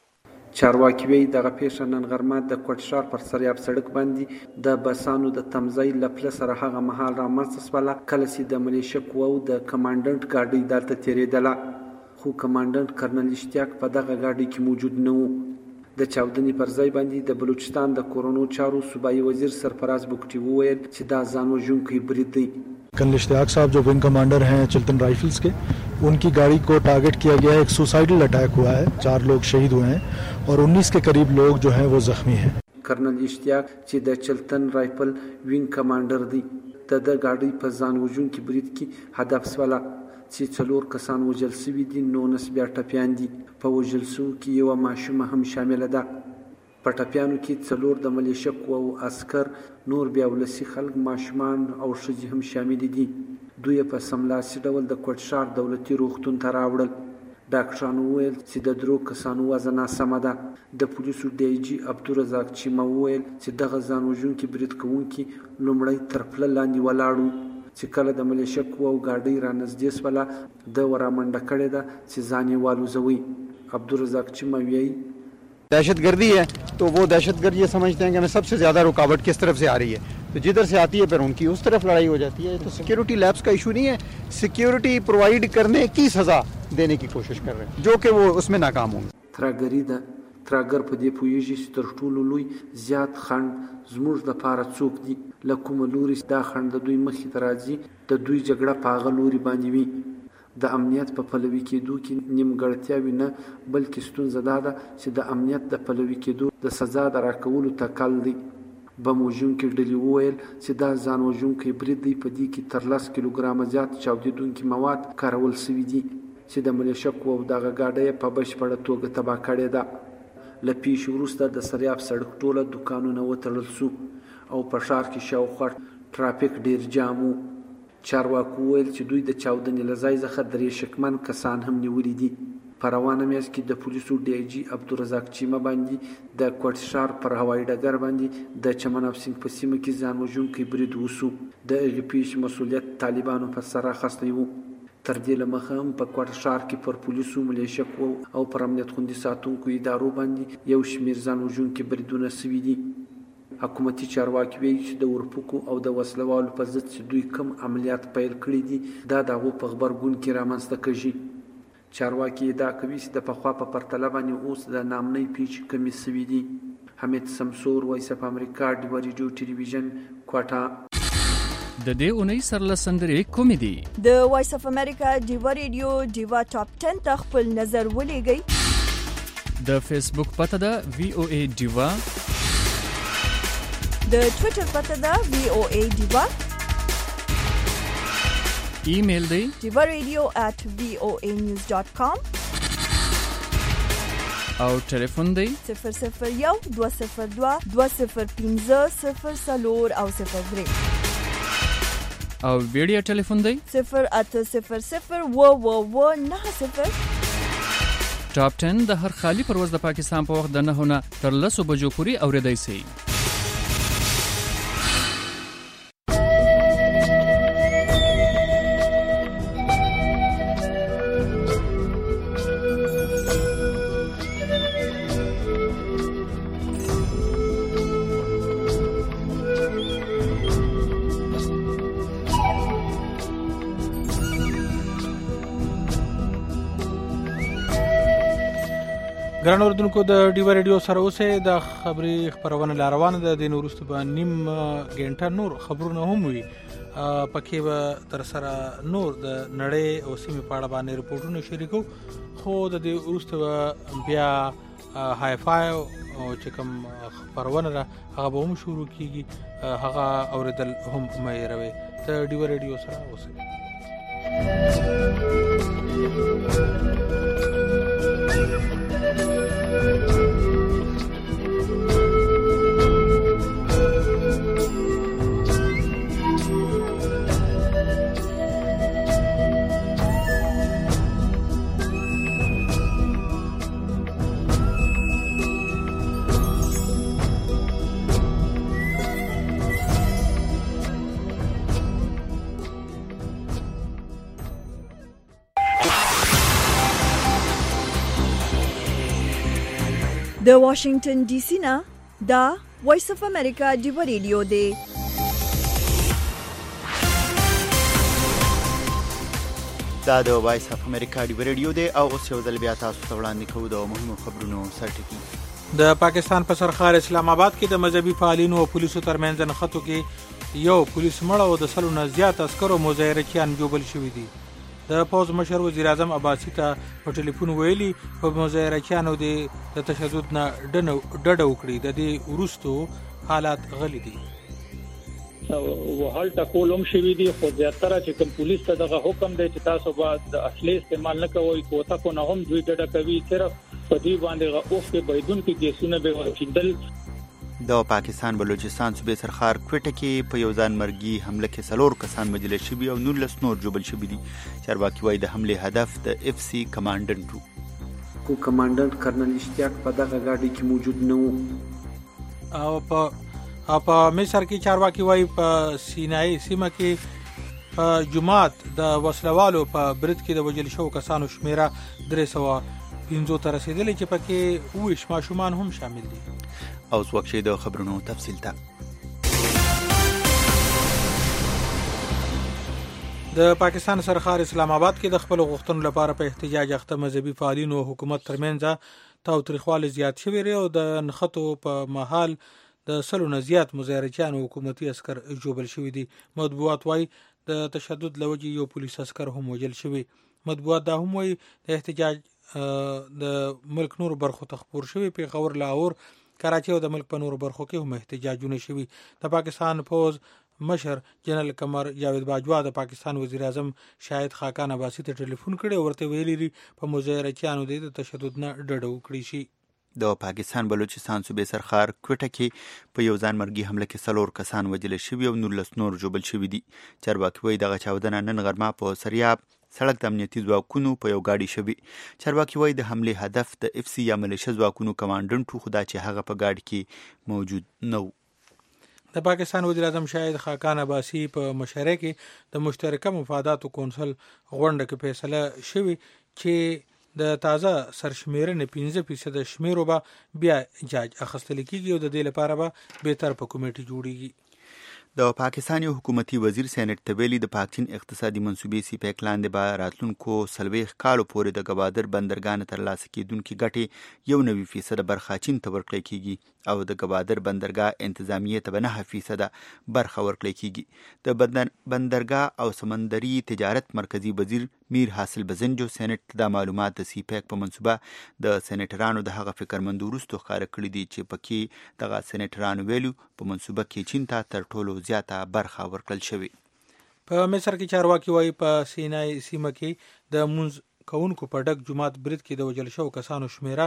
چارواکي وی دغه پیښه نن غرمه د کوټشار پر سریاب سړک باندې د بسانو د تمځای لپله سره هغه مهال رامنځته شوله کله چې د ملیشه قواو د کمانډنټ ګاډي دلته تېرېدله، خو کمانډنټ کرنل اشتیاق په دغه ګاډي کې موجود نه و. د چاودنې پر ځای باندې د بلوچستان د کورونو چارو صوبایي وزیر سرفراز بګټي وویل چې دا ځان وژونکی برید دی. Colonel Ishtiaq साहब जो wing commander हैं चिल्टन राइफल्स के, उनकी गाड़ी को टारगेट किया गया है. एक सुसाइडल अटैक हुआ है, 4 लोग शहीद हुए हैं और 19 के करीब लोग जो हैं वो जख्मी हैं. कर्नल इश्तियाक چې د چلتن رائفل وینګ کمانډر دی، د ګاډي په ځان وژونکي برید کې هدف سواله چې 4 کسان وژل شوي دي، 19 بیا ټپیان دي. په وژل شوو کې یوه ماشومه هم شامله ده. په ټپیانو کې 4 د ملیشه قواو عسکر، نور بیا ولسي خلک، ماشومان او ښځې هم شامل دي. دوی په سملاسي ډول د کوټشار دولتي روغتون ته راوړل. ډاکټرانو وویل چې د 3 کسانو وضع ناسمه ده. د پولیسو ډي جي عبدالرزاق چیمه وویل چې دغه ځان وژونکي برید کوونکي لومړی تر پله لاندې ولاړو، چې کله د ملیشه قواو ګاډۍ رانږدې شوله د ورامنډه کړې ده چې ځان یې والوزوي. عبدالرزاق چیمه وایي दहशतगर्दी है तो वो दहशतगर्द ये समझते हैं कि हमें सबसे ज़्यादा रुकावट किस तरफ से आ रही है, तो जिधर से आती है फिर उनकी उस तरफ लड़ाई हो जाती है. तो सिक्योरिटी लैब्स का इशू नहीं है, सिक्योरिटी प्रोवाइड करने की सज़ा देने की कोशिश कर रहे हैं जो कि वो उसमें नाकाम होंगे. ترهګري ده. ترهګر په دې پوهېږي چې تر ټولو لوی زیات خنډ زموږ دپاره څوک دي. له کومه لوري دا خنډ د دوی مخې ته راځي، د دوی جګړه په هغه لوري باندې وي. د امنیت په پلوي کېدو کې نیمګړتیاوې نه، بلکې ستونزه دا ده چې د امنیت د پلوي کېدو د سزا د راکولو تکل دی. بم وژونکي ډلې وویل چې دا ځان وژونکی برید دی. په دې کې تر 10 کیلوګرامه زیات چاودېدونکي مواد کارول شوي دي چې د ملیشه قواو دغه ګاډۍ په بشپړه توګه تباه کړې ده. له پیښې وروسته د سریاب سړک ټوله دوکانونه وتړل شو او په ښار کې شاوخوا ټرافیک ډېر جام و. چارواکو وویل چې دوی د چاودنې له ځای څخه 3 شکمن کسان هم نیولي دي. په روانه میاشت کې د پولیسو ډي جي عبدالرزاق چیمه باندې د کوټشار پر هوایي ډګر باندې د چمن او سینګ په سیمه کې ځان وژونکی برید وسو. د هغې پیښې مسؤلیت طالبانو په سر اخیستی و. تر دې له مخه هم په کوټشار کې پر پولیسو، ملیشه قواو او پر امنیت خوندي ساتونکو ادارو باندې یو شمېر ځان وژونکي بریدونه شوي دي. حکومتي چارواکي وایي چې د اورپکو او د وسلوالو په ضد چې دوی کوم عملیات پیل کړي دي، دا د هغو په غبرګون کې رامنځته کېږي. چارواکي ادعا کوي چې د پخوا په پرتله باندې اوس د نامنۍ پیښې کمې شوي دي. حمید سمسور، وایس اف امریکا، ډیوا ریډیو ټلویزیون، کوټه. د دې اونۍ سرلسندرې کومې دي؟ د وایس اف امریکا ډیوا ریډیو ډیوا ټاپ 10 ته خپل نظر ولېږئ. د فیسبوک پته ده VOA ډیوا، د ټویټر پته ده VOA ډیوا، ایمیل دی diva@voanews.com او ټلیفون دی 001 202 205 0 او 03 او ویډیو ټلیفون دی 0800 990. ټاپ 10 د هر خالی پرواز د پاکستان په وخت د 9 نه تر 10 بجو پورې اوریدای شي. ګران اوردونکو د ډیوا ریډیو سره اوسه د خبري خبرونه لروانه د دین ورسته په نیم غنټه نور خبرونه هم وي. پکې به تر سره نور د نړۍ او سیمې په اړه باندې رپورټونه شریکو، خو د دې ورسته بیا های فای او چې کوم خبرونه را هغه به هم شروع کیږي، هغه اوریدل هم مې روي. د ډیوا ریډیو سره اوسه. د واشنگټن ډي سي نه دا وایس اف امریکا ډیو ریډیو دی. دا د وایس اف امریکا ډیو ریډیو دی او اوس یو ځل بیا تاسو ته وړاندې کوو د مهمو خبرونو سرټکی. د پاکستان په سرخار اسلام آباد کې د مذهبي فعالینو او پولیسو ترمنځ نښتو کې یو پولیس مړ او د 100 نه زیات عسکرو مظاهرچیان جوبل شوي دي. د پوز مشر وزیر اعظم عباسي ته په ټلیفون ویلي په مظاهرچیانو د تشدد نه ډډه وکړي. د دې وروستو حالات غلي دي. وهل ټکولم شوی دي خو زیاتره چې کوم پولیس ته دغه حکم دی چې تاسو باید د اصلي استعمال نه کوئ کوته کو نه هم دوی ډډه کوي صرف په دې باندې اوف کې بيدون کې کیسونه به ورچیدل. د پاکستان بلوچستان صوبې سرخار کوټه کې په یو ځان مرګي حمله کې 4 کسان مجلس شوي او 19 نور جوبل شوي دي. چارواکي وايي د حمله هدف د اف سی کمانډنټ وو. کو کمانډنټ کرنل اشتیاق په دغه گاډي کې موجود نه وو. او په مصر کې چارواکي وايي په سینای سیمه کې په جمعات د وسلوالو په برید کې د وجل شو کسانو شمیره 350 ته رسیدلی چې پکې 20 ماشومان هم شامل دي. اوس وخت د خبرونو تفصیل ته. د پاکستان سرخار اسلام آباد کې د خپل غوښتنو لپاره په احتجاج اخته مذهبي فعالینو او حکومت ترمنځ تاوتریخوالی زیات شوی دی او د نښتو په محل د 100 نه زیات مظاهرچیان او حکومتي عسكر جوبل شوي دي. مطبوعات وايي د تشدد لوجې یو پولیس عسكر هم وژل شوی. مطبوعات دا هم وايي د احتجاج د ملک نور برخو ته خبر شوی. پیښور، لاهور، کراچي او د ملک په نور برخو کې هم احتجاجونه شوي. د پاکستان فوز مشر جنرال قمر جاوید باجوا د پاکستان وزیر اعظم شاهد خاقان عباسي ته ټلیفون کړی ورته ویلي په مظاهرچیانو د تشدد نه ډډه وکړي شي. د پاکستان بلوچستان صوبې سرخار کوټه کې په یو ځان مرګي حمله کې 4 کسان وژل شوي او 19 نور جوبل شوي دي. چارواکي وايي دغه چاودنه نن غرمه په سریاب سړک د امنیتي ځواکونو په یو گاډي شوي. چارواکي وايي د حمله هدف د اف سی یا ملیشه ځواکونو کمانډنټ خو دا چې هغه په گاډي کې موجود نه و. د پاکستان وزیر اعظم شاهد خاقان عباسي په مشوره کې د مشترکه مفاداتو کونسل غونډه کې فیصله شوی چې د تازه سرشمیرنې 15% شمیرو به بیا جاج اخیستل کیږي او د دې لپاره به بهتر په کمیټه جوړیږي. د پاکستان یو حکومتي وزیر سینټ ته ویلي د پاکستان اقتصادي منصوبې سی پیک لاندې به راتلونکو 40 کالو پورې د گبادر بندرګاه ترلاسه کیدونکو ګټې 9% برخه چین ته ورکړل کیږي او د گبادر بندرګاه انتظامیه ته 9% برخه ورکړل کیږي. د بندرګاه او سمندري تجارت مرکزی وزیر میر حاصل بزنجو سینټ د معلومات د سی پیک په منصوبه د سینټرانو د هغه فکرمند وروسته ښکار کړی دی چې پکې دغه سینټرانو ویلو په منصوبه کې چین ته تر ټولو زیاته برخه ورکړل شوی. په مصر کې چارواکي وايي په سینای سیمه کې د منځ کونکو په ډک جمعات برید کې د وجل شو کسانو شمیره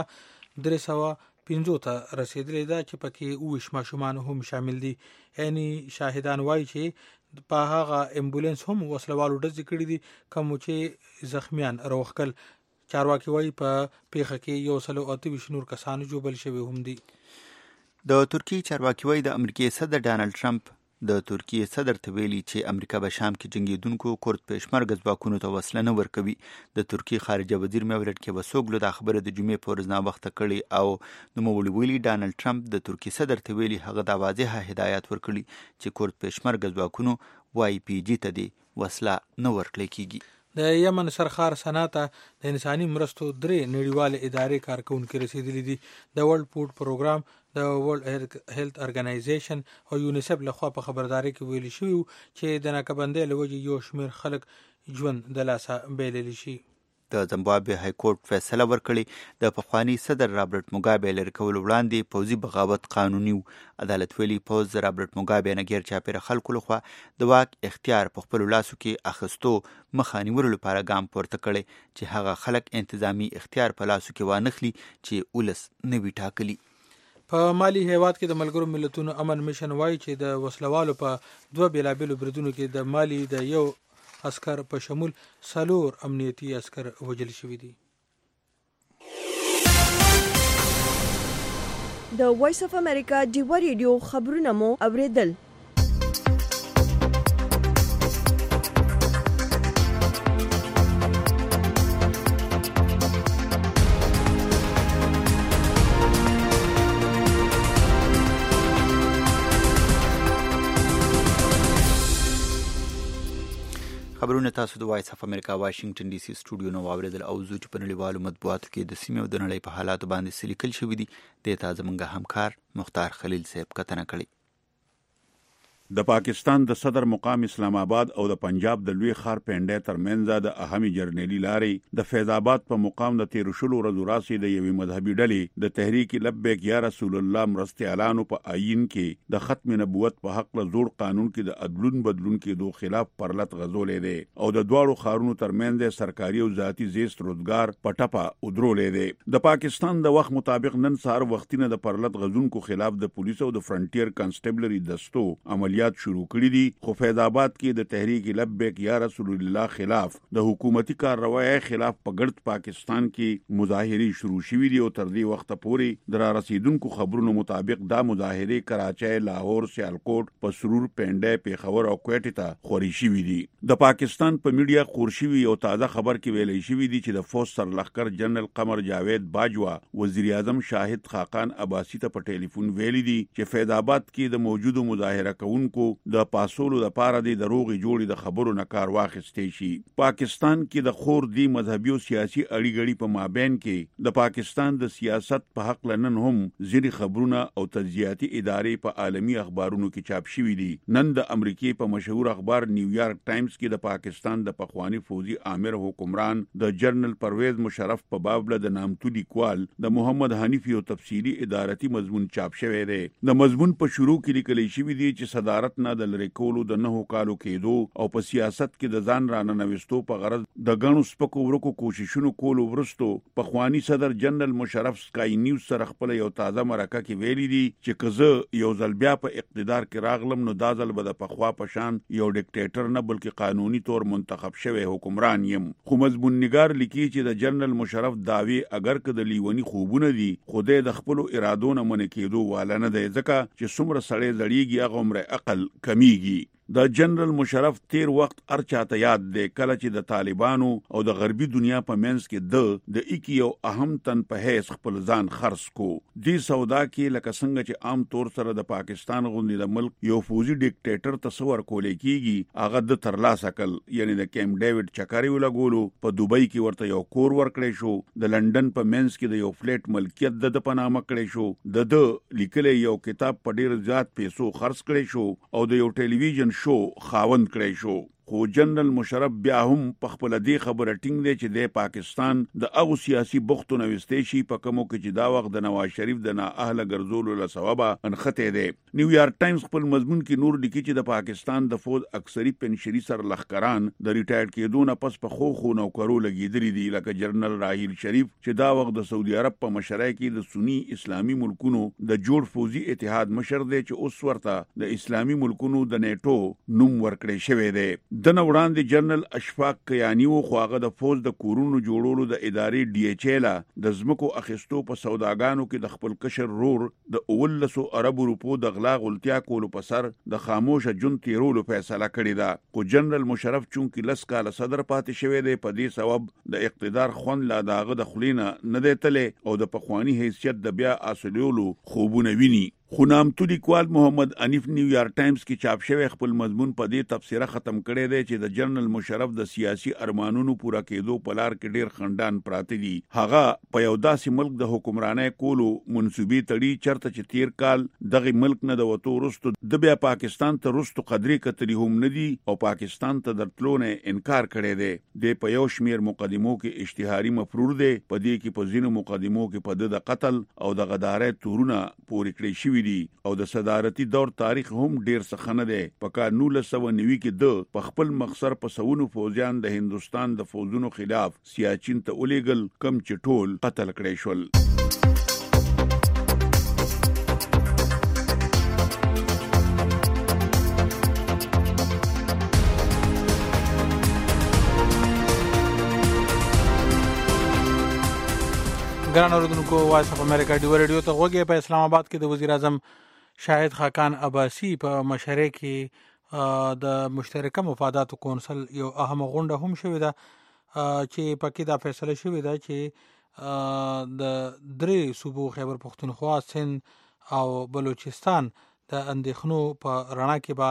350 ته رسیدلې ده چې پکې 20 ماشومان هم شامل دي. یعنی شاهدان وايي چې په هغه امبولانس هم وسلوالو ډزې کړې دي کوم چې زخمیان راوخکل. چارواکي وايي په پیښه کې 128 نور کسان جوبل شوي هم دي. د ترکی چارواکي وايي د امریکای صدر ډانلډ ټرمپ د ترکیه صدر ته ویلي چې امریکا به شام کې جنگیدونکو کورد پېشمرګ ځواکونو ته وسله نه ورکوي. د ترکیه خارجه وزیر مولود کیوسوګلو د خبره د جمعې په ورځ ناوخته کړي او نوموړي ویلي ډانلډ ټرمپ د ترکیه صدر ته ویلي هغه د واضحه هدایت ورکړي چې کورد پېشمرګ ځواکونو وايي پی جی ته دی وسله نه ورکړل کیږي. د یمن سرخار سنا ته د انساني مرستو 3 نړیواله ادارې کارکونکو رسیدلي دي. د ورلد فود پروګرام، د ورلد هیلث ارګنایزیشن او یونیسف لخوا په خبرداري کې ویل شوی چې د ناکبندۍ لوجې یو شمیر خلک ژوند د لاسه بیلل شي. د زیمبابوې های کورټ فیصله ورکړې د پخوانی صدر رابرټ موګابي لري کول وړاندې پوځي بغاوت قانوني و. عدالت ویلي پوز رابرټ موګابي نه غیر چاپیره خلکو لخوا د واک اختیار په خپل لاسو کې اخستو مخه نیولو لپاره ګام پورته کړي چې هغه خلک انتظامی اختیار په لاسو کې وانخلي چې ولس نه وي ټاکلي. په مالی هیواد کې د ملګرو ملتونو امن میشن وايي چې د وسلوالو په 2 بیلابیلو بریدونو کې د مالی د یو عسكر په شمول 4 امنیتي عسكر وژل شوي دي. د وایس اف امریکا ډیو ریډیو خبرونه مو اوریدل. خبرونه تاسو د وایس اف امریکا واشنگټن ډي سي سټوډیو نو واوریدل او زه چې په نړیوالو مطبوعاتو کې د سیمې او د نړۍ په حالاتو باندې څه لیکل شوي دي دې ته زموږ همکار مختار خلیل صاحب کتنه کړې. د پاکستان د صدر مقام اسلام آباد او د پنجاب د لوی ښار پنډه ترمنځ د اهمي جرنیلي لارې د فیض آباد په مقام د 13 ورځې راسي د یوې مذهبي ډلې د تحریک لبیک یا رسول الله مرستې اعلان په آئین کې د ختم نبوت په حق له زوړ قانون کې د عدلون بدلون کې دوه خلاف پرلط غزولې دي او د دواړو خارونو ترمنځ سرکاري او ذاتی زیست روزګار پټپا ودرولې دي. د پاکستان د وخت مطابق نن سهار وختینه د پرلط غزونکو خلاف د پولیسو او د فرنټیر کانسټیبلری دستو عملیات شروع کړی دي. خو فیض آباد کې د تحریک لبیک یا رسول الله خلاف د حکومتي کارروایي خلاف په ګرد پاکستان کې مظاهرې شروع شوې دي او تر دې وخت پورې د رسیدونکو خبرونو مطابق دا مظاهرې کراچۍ، لاهور، سیالکوټ، پسرور، پنډه، پیښور او کوټې ته خوري شوې دي. د پاکستان په میډیا خورشوي او تازه خبر کې ویلې شوې دي چې د فوج سرلښکر جنرال قمر جاوید باجوا وزیر اعظم شاهد خاقان عباسی ته په ټلیفون ویلي دي چې فیض آباد کې د موجودو مظاهره کوونکو د پاسولو د پاره د دروغي جوړي د خبرو نه کار واخیستې شي. پاکستان کې د خور دی مذهبي او سیاسي اړیګړي په مابین کې د پاکستان د سیاست په حق لنن هم ځینې خبرونه او تجزیاتي ادارې په عالمي اخبارونو کې چاپ شوي دي. نن د امریکای په مشهور اخبار نیویارک ټایمز کې د پاکستان د پخوانی فوجي امیر حکمران د جنرال پرویز مشرف په باب له د نامتو لیکوال د محمد حنیف یو تفصیلی ادارتي مضمون چاپ شوی دی. د مضمون په شروع کې لیکل شوی دی چې صدارت نه د لری کولو د 9 کالو کېدو او په سیاست کې د ځان راننوستو په غرض د غنو سپکو ورکو کوششونو کولو ورستو پخوانی صدر جنرال مشرف سکای نیوز سره خپل یو تازه مرکه کې ویلي دي چې کزه یو ځل بیا په اقتدار کې راغلم نو دا ځل به د پخوا پشان یو ډیکټیټر نه بلکې قانوني تور منتخب شوی حکمران یم. خو مضمون نگار لیکي چې د جنرال مشرف داوی اگر که د لیونی خوبونه دي خدای د خپل ارادو نه من کېدو والنه دی ځکه چې څومره سړی زړیږي هغه عمر عقل کمیږي. د جنرال مشرف تیر وخت ارچاته یاد دی کله چې د طالبانو او د غربي دنیا په منځ کې د اکی یو اهم تن په هیڅ خپل ځان خرڅ کو. دې سودا کې لکه څنګه چې عام طور سره د پاکستان غوندي د ملک یو فوجي ډیکټیټر تصور کولې کیږي هغه د ترلاسه کل یعنی د کیمپ ډیوډ چکري ولګولو په دوبۍ کې ورته یو کور ورکړی شو. د لندن په منځ کې د یو فلیټ ملکیت د پنامه کړی شو. د لیکلې یو کتاب په ډیر زیات پیسو خرڅ کړی شو او د یو ټلویزیون شو خاوند کړی شو. خو جنرال مشرف بیا هم په خپل دې خبره ټینګ دی چې د پاکستان د هغو سیاسي بوختو نوستې شي په کومو کې چې دا وخت د نواز شریف د نااهله ګرځولو له سببه انخته دی. نیویارک ټایمز خپل مضمون کې نور لیکي چې د پاکستان د فوج اکثري پنشري سرلښکران د ریټایرډ کېدو نه پس په خو نوکرو لګېدلي دي لکه جنرال راحیل شریف چې دا وخت د سعودي عرب په مشرۍ کې د سنی اسلامي ملکونو د جوړ فوجي اتحاد مشر دی چې اوس ورته د اسلامي ملکونو د نیټو نوم ورکړی شوی دی. د وړاندې جنرال اشفاق کیانی و خو هغه د فوج د کورونو جوړولو د ادارې ډي ایچ ایل د زمکو اخیستو په سوداګانو کې د خپل کشر رور د 1900 اربو روپو د غلا غلطیا کولو په سر د خاموشه جون تیرولو فیصله کړې ده. خو جنرال مشرف چونکی لس کاله صدر پاتې شوی دی په دې سبب د اقتدار خوند لا داغه د خلینه نه دی تلې او د پخوانی حیثیت د بیا اصلولو خوبونه ویني. خو نامتو لیکوال محمد حنیف نیویارک ټایمز کې چاپ شوی خپل مضمون په دې تفسیره ختم کړی دی چې د جنرال مشرف د سیاسي ارمانونو پورا کېدو په لار کې ډیر خندان پراته دي. هغه په یو داسې ملک د حکمرانۍ کولو منسوبي تړي چرته چې تیر کال دغه ملک نه د وته ورستو د بیا پاکستان ته رستو قدرې کتري هم نه دي او پاکستان ته درتلو نه انکار کړی دی. د په یو شمیر مقدمو کې اشتهاري مفرور دی په دې کې په ځینو مقدمو کې په د قتل او د غدارۍ تورونه پورې کړی شوی دي او د صدارتي دور تاریخ هم ډیر څه نه دی. په کال 1990 کې د په خپل مخسر په سونو فوجیان د هندستان د فوجونو خلاف سیاچین ته ولېګل کم چې ټول قتل کړی شول. ګران اوریدونکو وایس اف امریکا ډیو ریډیو ته غوږی په اسلام آباد کې د وزیر اعظم شاهد خاقان عباسی په مشرۍ کې د مشترکه مفاداتو کونسل یو اهم غونډه هم شوې ده چې پکې دا فیصله شوې ده چې د درې صوبو خیبر پختونخوا، سند او بلوچستان د اندېښنو په رڼا کې به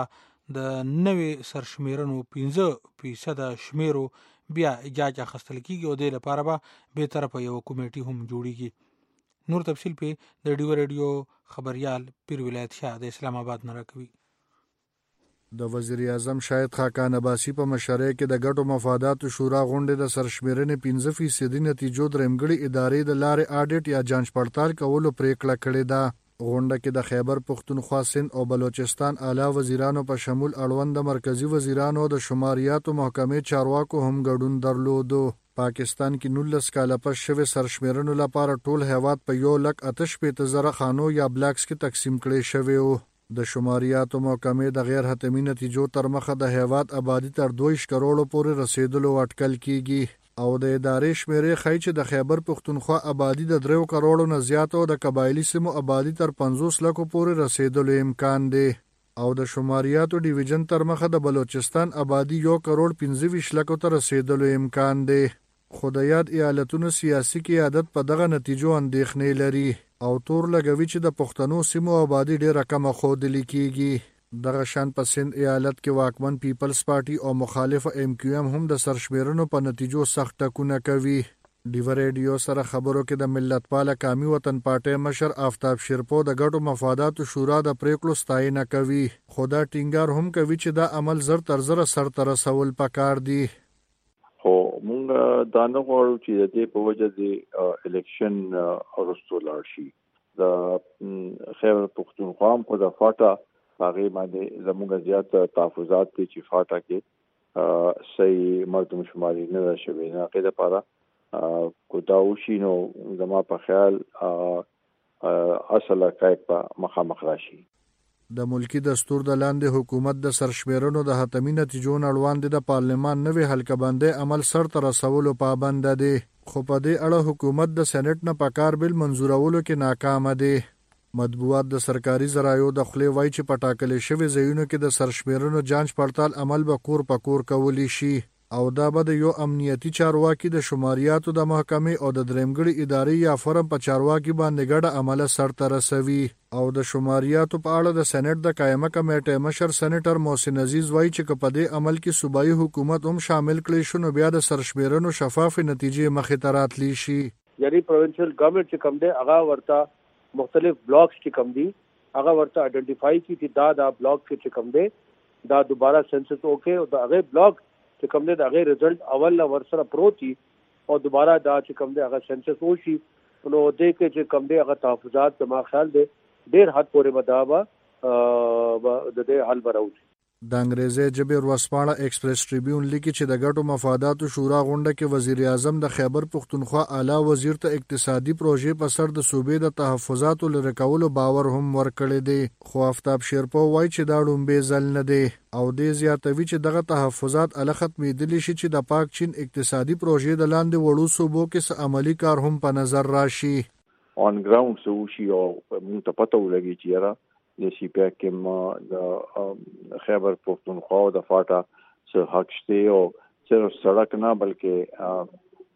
د نوې سرشمیرنو 15% شمیرو بیا اجازه اخیستل کیږي او د لپاره به به طرفه یو کمیټي هم جوړیږي. نور تفصیل په د ډیو ریډیو خبريال پیر ولایت شاه د اسلام آباد نه راکوي. د وزیر اعظم شاهد خاقان عباسی په مشرۍ کې د ګډو مفاداتو شورا غونډې د سرشمیرنې 15% نتیجو درېمګړي ادارې د لارې اډیټ یا جانچ پړتال کولو پریکړه کړې ده. غونډه کې د خیبر پختونخوا، سند او بلوچستان اعلی وزیرانو په شمول اړوند مرکزی وزیرانو د شماریاتو محکمې چارواکو هم ګډون درلودو. پاکستان کې 19 کاله پس شوې سرشمیرنو لپاره ټول هیواد په 1,58,000 خانو یا بلاکس کې تقسیم کړي شوی وو. د شماریاتو محکمې د غیر حتمی نتیجو تر مخه د هیواد آبادی تر 2 کروڑو پورې رسیدلو اټکل کیږي او د ادارې شمیرې ښیي چې د خیبر پختونخوا آبادی د 3 کروڑو نه زیات او د قبایلی سیمو آبادی تر 50 لکو پورې رسیدلو امکان دی او د شماریاتو ډیویژن تر مخه د بلوچستان آبادی 1 کروڑ 25 لکو ته رسیدلو امکان دی. خو د یاد ایالتونو سیاسي قیادت په دغه نتیجو اندېښنې لري او تور لګوي چې د پښتنو سیمو آبادی ډېره کمه ښودل کیږي. دغه شان په سند ایالت کې واکمن پیپلز پارټي او مخالف MQM هم د سرشمیرنو په نتیجو سخت ټکونه کوي. ډیو ریډیو سره خبرو کې د ملت پاله قومي وطن پارټي مشر آفتاب شیرپو د ګډو مفاداتو شورا د پریکړو ستاینه کوي، خو دا ټینګار هم کوي چې دا عمل زر تر زر سرته رسول پکار دی. خو مونږ دا نه غواړو چې د دې په وجه د الیکشن ورستو لاړ شي. د خیبر پختونخوا په د فاټا هغه باندې زموږ زیات تحفظات دي چې فاټا کې صحیح مردم شماري نه شوي نه کې لپاره کو دا وشي نو زما په خیال اصله کایپ مخامخ راشي. د ملکی دستور د لاندې حکومت د سرشمیرنو د حتمی نتیجو اړوند د پارلمان نوې حلقه بندي عمل سر ته رسولو پابند دی، خو په دې اړه حکومت د سېنات نه پکار بل منزورولو کې ناکام دی. مطبوعات د سرکاري ذرایعو د خلې وای چې په ټاکلې شوی ځایونو کې د سرشمیرنو جانچ پړتال عمل به کور په کور کولی شي او دا به د یو امنیتي چارواکي د شماریاتو د محکمې او د درېمګړي ادارې یا فرم په چارواکي باندې ګډه عمله سرته رسوي. او د شماریاتو په اړه د سېنات د قائمه کمیټې مشر سېنیټر محسن عزیز وای چې په دې عمل کې صوبایي حکومت هم شامل کړي شنو بیا د سرشمیرنو شفاف نتیجې مخې ته راتلی شي. یعنی پروینشل ګورنمنت چې کوم دی هغه ورته مختلف بلاکس چې کم دي هغه ورته آئیډنټیفای کی چې دا بلاک چې کم دی دا دوباره سنسس اوکې او دا هغه بلاک چې کم دی دا هغه رزلټ اول ورسره پروتي او دوباره دا چې کم دی هغه سنسس وشي نو دې کې چې کم دی هغه تحفظات د ما خیال دی ډېر حد پورې مدابه د دې حل براوي. د انګریزي ژبې ورځپاڼه ایکسپریس ټریبیون لیکي چې د ګډو مفاداتو شورا غونډه کې وزیر اعظم د خیبر پختونخوا اعلی وزیر ته اقتصادي پروژې په سر د صوبې د تحفظاتو لري کولو باور هم ورکړی دی، خو آفتاب شیرپو وایي چې دا ډومبې ځل نه دی او دې زیاتوي چې دغه تحفظات ال ختمېدلی شي چې د پاک چین اقتصادي پروژې د لاندې وړو صوبو کې عملی کار هم په نظر راشي. اون ګراوند سو شي او موږ ته پته ولګي چې یاره د سی پی کې ما د خیبر پختونخوا د فاټا څخه حق شته او صرف سړک نه بلکې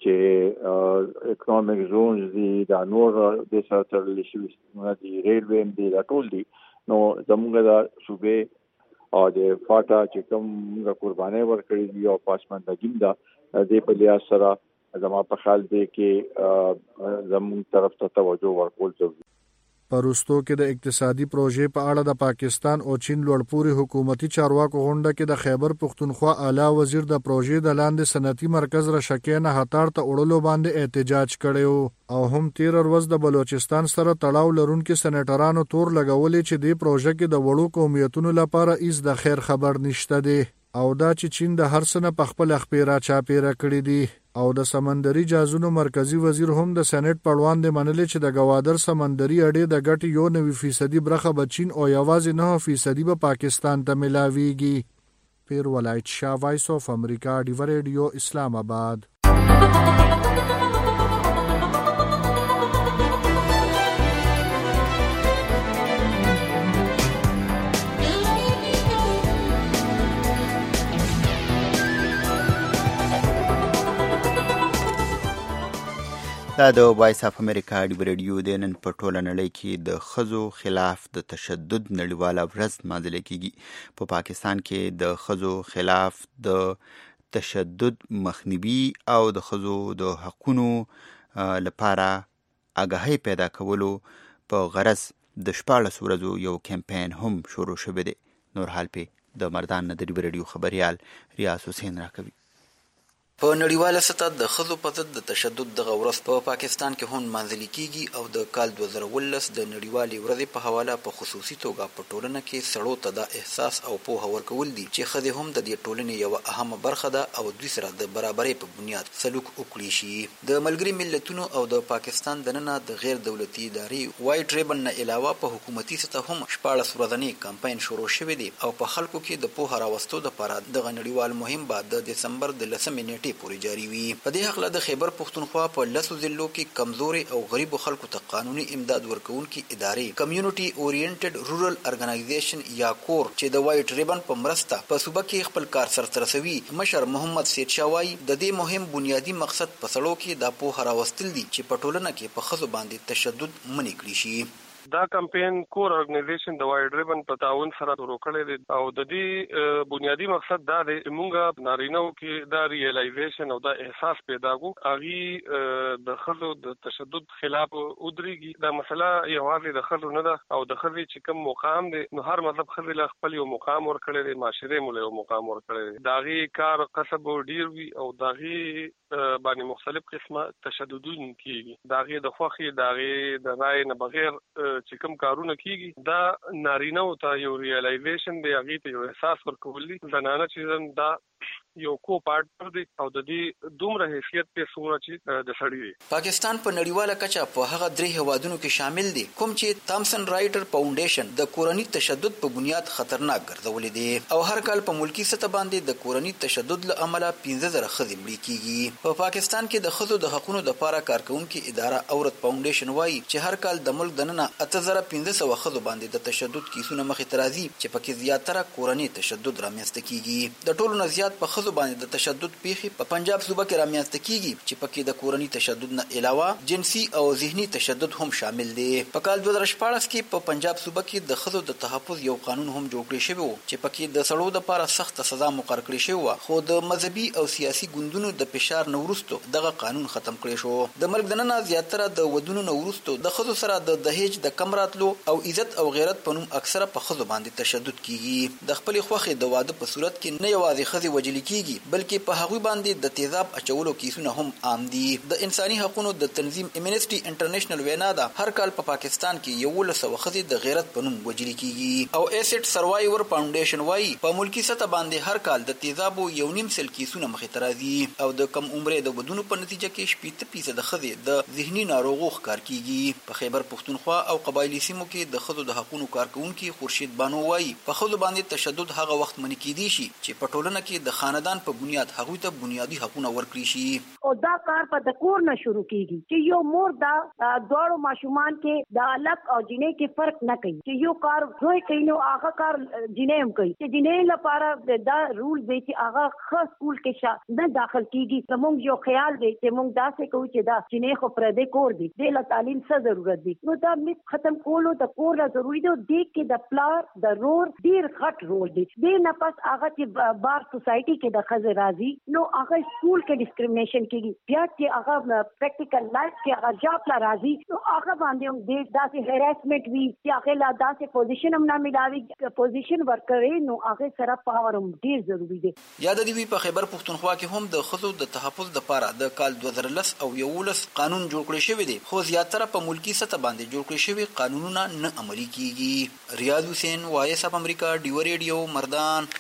چې اکونومیک زونز دي دا نور د سره تړلې شوي دي ریلوې دي دا ټول دي نو زموږ د صوبې او د فاټا چې کوم قرباني ورکړي دي او پاسماندګیم دا د په لحاظ سره زما په خیال دی کې زموږ طرف ته توجه ورکول ضروري. پروستو کې د اقتصادي پروژې په اړه د پاکستان او چین لوړپوړي حکومتي چارواکو غونډه کې د خیبر پختونخوا اعلی وزیر د پروژې د لاندې صنعتي مرکز رشکې نه هتار ته وړلو باندې احتجاج کړی او هم 13 ورځ د بلوچستان سره تړاو لرونکو سېنیټرانو تور لګولې چې د پروژې کې د وړو قومیتونو لپاره هیڅ د خیر خبر نشته دی او دا چې چین د هر څه نه په خپل خپیرا چاپیره کړی دی او د سمندري جازونو مرکزی وزیر هم د سېنات په وړاندې منلې چې د گوادر سمندري اډې د ګټې 9% برخه به چین او یوازې 9% به پاکستان ته ملاويږي. پیر ولایت شاه، وایس اف امریکا، ډیو ریډیو، اسلام آباد. دا د وایس اف امریکا ډیو ریډیو د نن په ټوله نړۍ کې د ښځو خلاف د تشدد نړیواله ورځ لمانځل کیږي. په پاکستان کې د ښځو خلاف د تشدد مخنیوي او د ښځو د حقونو لپاره آگاهی پیدا کولو په غرض د 14 ورځو یو کمپاین هم شروع شوی دی. نور حال په د مردان نه د ډیو ریډیو خبريال ریاض حسین راکوي. په نړیواله سطح د ښځو په ضد د تشدد دغه ورځ په پاکستان کې هم لمانځل کیږي او د کال 2019 د نړیوالې ورځې په حواله په خصوصي توګه په ټولنه کې سړو ته د احساس او پوهه ورکول دي چې ښځې هم د دې ټولنې یو اهمه برخه ده او دوی سره د برابرۍ په بنیاد سلوک وکړي شي. د ملګري ملتونو او د پاکستان دننه د غیر دولتي ادارې وایټ ریبن نه علاوه په حکومتي سطح هم 14 ورځنی کمپاین شروع شوی دی او په خلکو کې د پوهه راوستو لپاره دغه نړیوال مهم به د دسمبر د 10 نیټې پورې جاری وي. په دې حق له د خیبر پښتونخوا په 10 ضلعو کې کمزوري او غریب خلکو ته قانوني امداد ورکوونکي ادارې کمیونټي اورینټډ رورل ارګنایزیشن یا کور چې د وایټ ریبن په مرسته په صوبه کې خپل کار سرته رسوي، مشر محمد سید شاوای د دې مهم بنیادی مقصد په سړو کې د پوهه راوستل دي چې په ټولنه کې په ښځو باندې تشدد منع کړي شي. دا کمپاین کور ارګنایزیشن د وایډ ریبن په تعاون سره شروع کړی دی او د دې بنیادی مقصد دا دی چې موږ نارینه‌و کې دا ریلایزیشن او دا احساس پیدا کوو هغه د ښځو د تشدد خلاف ودرېږي. دا مسله یوازې د ښځو نه ده او د ښځې چې کوم مقام دی نو هر مطلب ښځې له خپل یو مقام ورکړی دی، معاشرې مو له یو مقام ورکړی دی، د هغې کار کسب ډېر وي او د هغې باندې مختلف قسمه تشددونه کېږي، د هغې د خوښې د هغې د رایې نه بغیر چې کوم کارونه کیږي. دا نارینه‌و ته یو ریلایزیشن دی، هغې ته یو احساس ورکول دي. زنانه چې دا یو کو پارټنر دی او د دې دومره حیثیت په څومره چې د سړی دی. پاکستان په نړیواله کچه په هغه 3 هیوادونو کې شامل دي کوم چې تامسن رایټر فاونډیشن د کورنی تشدد په بنیاد خطرناک ګرځولې دي او هر کال په ملکی سطح باندې د کورنی تشدد له امله 15000 ښځې مړې کیږي. په پاکستان کې د ښځو د حقوقو لپاره کارکونکو اداره عورت فاونډیشن وایي چې هر کال د ملک دننه 8500 ښځو باندې د تشدد کیسونه مخې ته راځي چې پکې زیاتره کورنی تشدد رامنځته کیږي. د ټولو نه زیات په ښځو باندې د تشدد پیښې په پنجاب صوبه کې رامنځته کیږي چې پکې د کورنی تشدد نه علاوه جنسي او ذهني تشدد هم شامل دی. په کال 2014 کې په پنجاب صوبه کې د ښځو د تحفظ یو قانون هم جوړ کړی شوی و چې پکې د سړو لپاره سخت سزا مقرر کړی شوی و، خو د مذهبي او سیاسي ګوندونو د فشار نه وروسته دغه قانون ختم کړی شو. د ملک دننه زیاتره د ودونو نه وروسته د ښځو سره د دهیج د کم راتلو او عزت او غیرت په نوم اکثره په ښځو باندې تشدد کیږي. د خپل خوخه د واده په صورت کې نه یوازې ښځې وجل کیږي بلکې په هغوی باندې د تیزاب اچولو کیسونه هم عام دي. د انساني حقوقو د تنظیم امنسټي انټرنیشنل وینا ده هر کال په پاکستان کې 1100 ښځې د غیرت په نوم وجل کیږي او ایسټ سروایور فاونډیشن وایي په ملکی سطح باندې هر کال د تیزابو 1.5 کیسونه مخې ته راځي او د کم عمرې د ودونو په نتیجه کې 70% ښځې د ذهني ناروغو ښکار کیږي. په خیبر پښتونخوا او قبایلی سیمو کې د ښځو د حقوقو کارکونکو خورشید بانو وایي په ښځو باندې تشدد هغه وخت منع کیدی شي چې په ټولنه کې د خاندان په بنیاد هغوی ته بنیادی حقوق ورکړي شي. او دا کار په د کور نه شروع کیږي چې یو مور دا دوړو ماشومان کې د الګ او جنې کې فرق نه کوي چې یو کار دوی کوي نو هغه کار جنې هم کوي چې جنې لپاره دا رول دی چې هغه خاص سکول کې نه داخل کیږي. زموږ یو خیال دی چې موږ داسې کوو چې دا جنې خو پر دې کور دی د تعلیم څه ضرورت دی نو دا میت ختم کولو د کور لا ضروري دی. د کې د پلار د رور ډیر غټ رول دی. د نه پس هغه چې بار سوسایټي کې د خزه راځي نو هغه سکول کې ډیسکریمینیشن کیږي. بیا چې هغه پریکټیکل لایف کې هغه جاب لا راځي نو هغه باندې هم د داسې هراسمنت وی چې هغه لا داسې پوزیشن هم نه ملاوي پوزیشن ورکوي نو هغه سره پاور هم ډیر ضروری دی. یاد دی په خیبر پښتونخوا کې هم د ښځو د تحفظ لپاره د کال 2010 او 11 قانون جوړ کړی شوی دی خو زیاتره په ملکی سطح باندې جوړ کړی شوی قانونونه نه عملي کیږي. ریاض حسین وایس اف امریکا ډیو ریډیو مردان.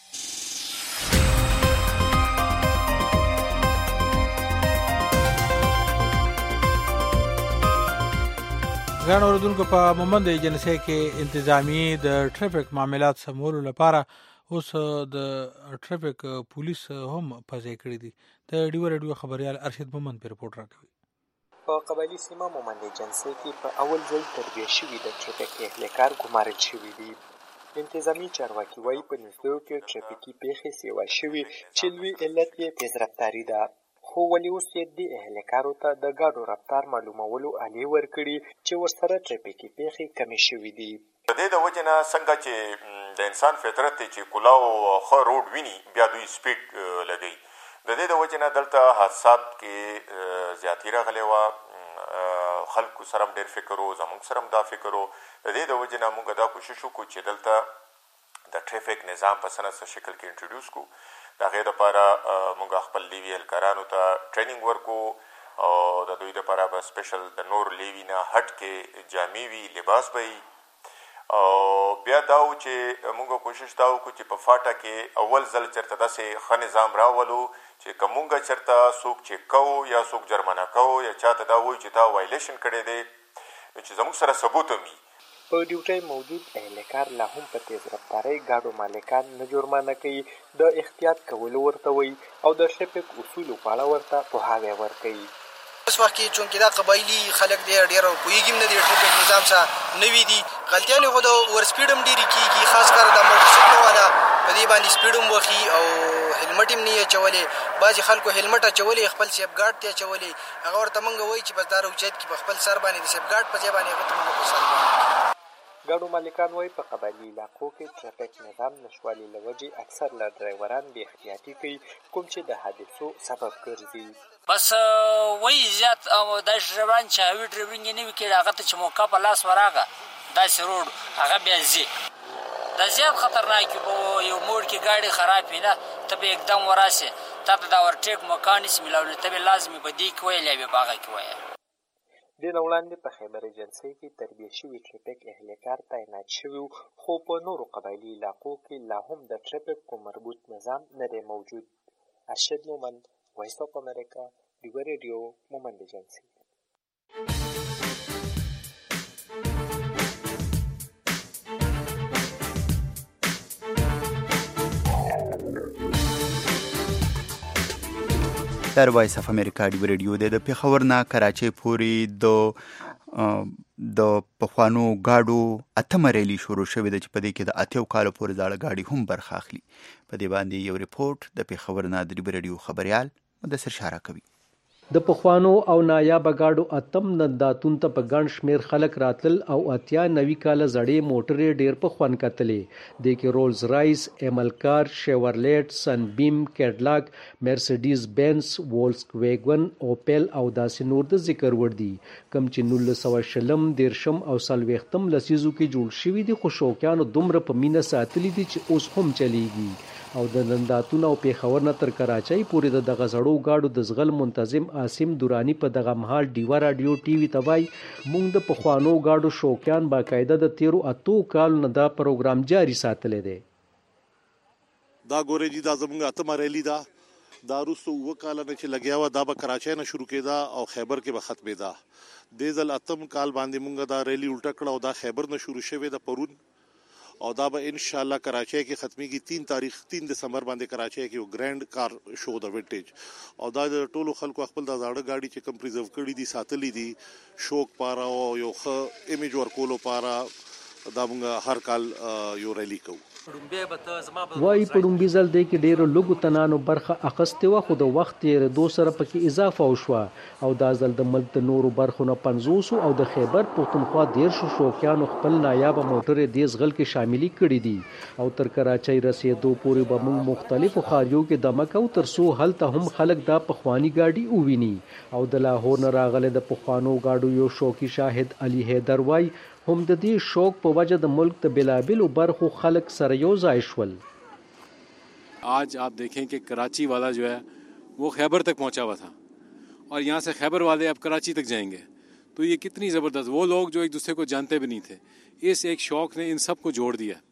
ګران اوریدونکو په مومند ایجنسی کې انتظامی د ټریفیک معاملات سمولو لپاره اوس د ټریفیک پولیس هم پځای کړی دي. د ډیو ریډیو خبريال ارشد مومند په رپورت راکوي. په قبایلی سیمه مومند ایجنسی کې په اول ځل تربیه شوي د ټریفیک اهلکار ګمارل شوي دي. انتظامی چارواکي وایي په نږدېو کې ټریفیکي پیښې سیوا شوي چې لوی علت یې تیز رفتاري ده. خو ولې اوس یې دې اهلکارو ته د ګاډو رفتار معلومولو آلې ورکړي چې ورسره ټرافیکي پیښې کمې شوي دي. د دې د وجې نه څنګه چې د انسان فطرت دی چې کلاو او ښه روډ ویني بیا دوی سپیډ لګوي. د دې د وجې نه دلته حادثات کې زیاتې راغلې وه. خلکو سره هم ډېر فکر و، زموږ سره هم دا فکر و. د دې د وجې نه موږ دا کوشش وکړو چې دلته د ټریفک نظام په څه شکل کې انټروډیوس کړو. د هغې دپاره موږ خپل لیوي اهلکارانو ته ټریننګ ورکړو او د دوی دپاره به سپیشل د نور لیوي نه هټ کې جامې وي، لباس به وي. او بیا دا و چې موږ کوشش دا وکړو چې په فاټا کې اول ځل چېرته داسې ښه نظام راولو چې که موږ چېرته څوک چیک کوو یا څوک جرمانه کوو یا چاته دا وایو چې تا وایلیشن کړی دی چې زموږ سره ثبوت هم وي. په ډیوټۍ موجود اهلکار لا هم په تیز رفتارۍ ګاډو مالکان نه جرمانه کوي، د احتیاط کولو ورته وایي او د ټرافیک اصولو په اړه ورته پوهاوی ورکوي. اوس وخت کې چونکې دا قبایلي خلک دی ډېر پوهېږي هم نه دي، ټرافیک نظام څخه نوي دي، غلطیانې خو د ور سپیډ هم ډېرې کېږي، خاص کر د موټرسایکل والا په دې باندې سپیډ هم وخي او هیلمټ هم نه یې اچولی. بعضې خلکو هیلمټ اچولی، خپل سیف ګارډ ته اچولی. هغه ورته موږ وایي چې بس دا راوچت کړي په خپل سر باندې د سیف ګارډ په ځای باندې هغه ته موږ په سر باندې. ګاډو مالکان وایي په قبایلي علاقو کې ټرافیک نظام نشوالي له وجې اکثر له ډرایوران بې احتیاطي کوي، کوم چې د حادثو سبب ګرځي. بس وایي زیات داسې ډرایوران چې هوي ډرایورینګ یې نه وي کړی، هغه ته چې موقع په لاس ورغله داسې روډ هغه بیا ځي. دا زیات خطرناک وي. په یو موډ کې ګاډي خراب وي نه، ته به یکدم وراسې تا ته دا ورټیک موقع نشي میلاولی، ته به لازمي په دې کې ویل یا به په هغه کې ویل. دې نه وړاندې په خیبر ایجنسۍ کې تربیه شوي ټرافیک اهلکار تعینات شوي خو په نورو قبایلي علاقو کې لا هم د ټرافیک په مربوط نظام نه دی موجود. ارشد مومند، وایس اف امریکا، ډیوه ریډیو، مومند ایجنسۍ. در وایس اف امریکا ډیوه ریډیو د پېښور نه کراچۍ پورې د پخوانو ګاډو اتمه ریلي شروع شوې ده چې په دې کې د 80 کالو پورې زاړه ګاډي هم برخه اخلي. په دې باندې یو ریپورت د پېښور نه د ډیوه ریډیو خبریال مدثر اشاره کوي. د پخوانو او نایابه ګاډو اتم ننداتون ته په ګڼ شمېر خلک راتلل او 80-90 کاله زړې موټرې ډېر په خوند کتلې. دې کې رولز رایس، ایملکار، شیورلیټ، سن بیم، کیډلاک، مرسډیز بینز، وولکس ویګن، اوپل او داسې نور د ذکر وړ دي، کوم چې 1940 دیرشم او 40 لسیزو کې جوړ شوي دي، خو شوقیانو دومره په مینه ساتلي دي چې اوس هم چلیږي. او د ننداتون او پېښور نه تر کراچۍ پورې د دغه زړو ګاډو د زغل منتظم عاصم دورانی په دغه مهال ډیوه راډیو ټي وي ته وایي موږ د پخوانو ګاډو شوقیان باقاعده د تیرو 8 کالو نه دا پروګرام جاري ساتلی دی. دا ګورې جی دا زموږ اتمه ریلي ده، دا وروسته 7 کاله نه چې لګیا وه دا به کراچۍ نه شروع کېده او خیبر کې به ختمېده. دې ځل 8 کال باندې موږ دا ریلي الټه کړه او دا خیبر نه شروع شوې ده پرون، او دا به ان شاء الله کراچۍ کې ختميږي 3 دسمبر باندې کراچۍ کې یو ګرانډ کار شو د وینټیج. او دا د ټولو خلکو خپل د زاړه گاډي چې کم پریزرو کړي دي ساتلي دي شوق پاره او یو ښه ایمیج ورکولو پاره دا موږ هر کال یو ریلی کوو. وایي په ډومبي ځل دی کې ډېرو لږو تنانو برخه اخیستې وه، خو د وخت تېرېدو سره پکې اضافه وشوه او دا ځل د ملک د نورو برخو نه 50 او د خیبر پښتونخوا 13 شوقیانو خپل نایابه موټرې دې ځغل کې شاملي کړي دي. او تر کراچۍ رسېدو پورې به موږ مختلفو ښاریو کې دمه کوو تر څو هلته هم خلک دا پخواني ګاډي وویني. او د لاهور نه راغلی د پخوانو ګاډو یو شوقي شاهد علي حیدر وایي هم د دې شوق په وجه د ملک د بلابلو برخو خلق سره یو ځای شول. आज आप देखें कि कराची वाला जो है वो खैबर तक पहुंचा हुआ था और यहाँ से खैबर वाले अब कराची तक जाएंगे, तो ये कितनी ज़बरदस्त, वो लोग जो एक दूसरे को जानते भी नहीं थे, इस एक शौक़ ने इन सब को जोड़ दिया.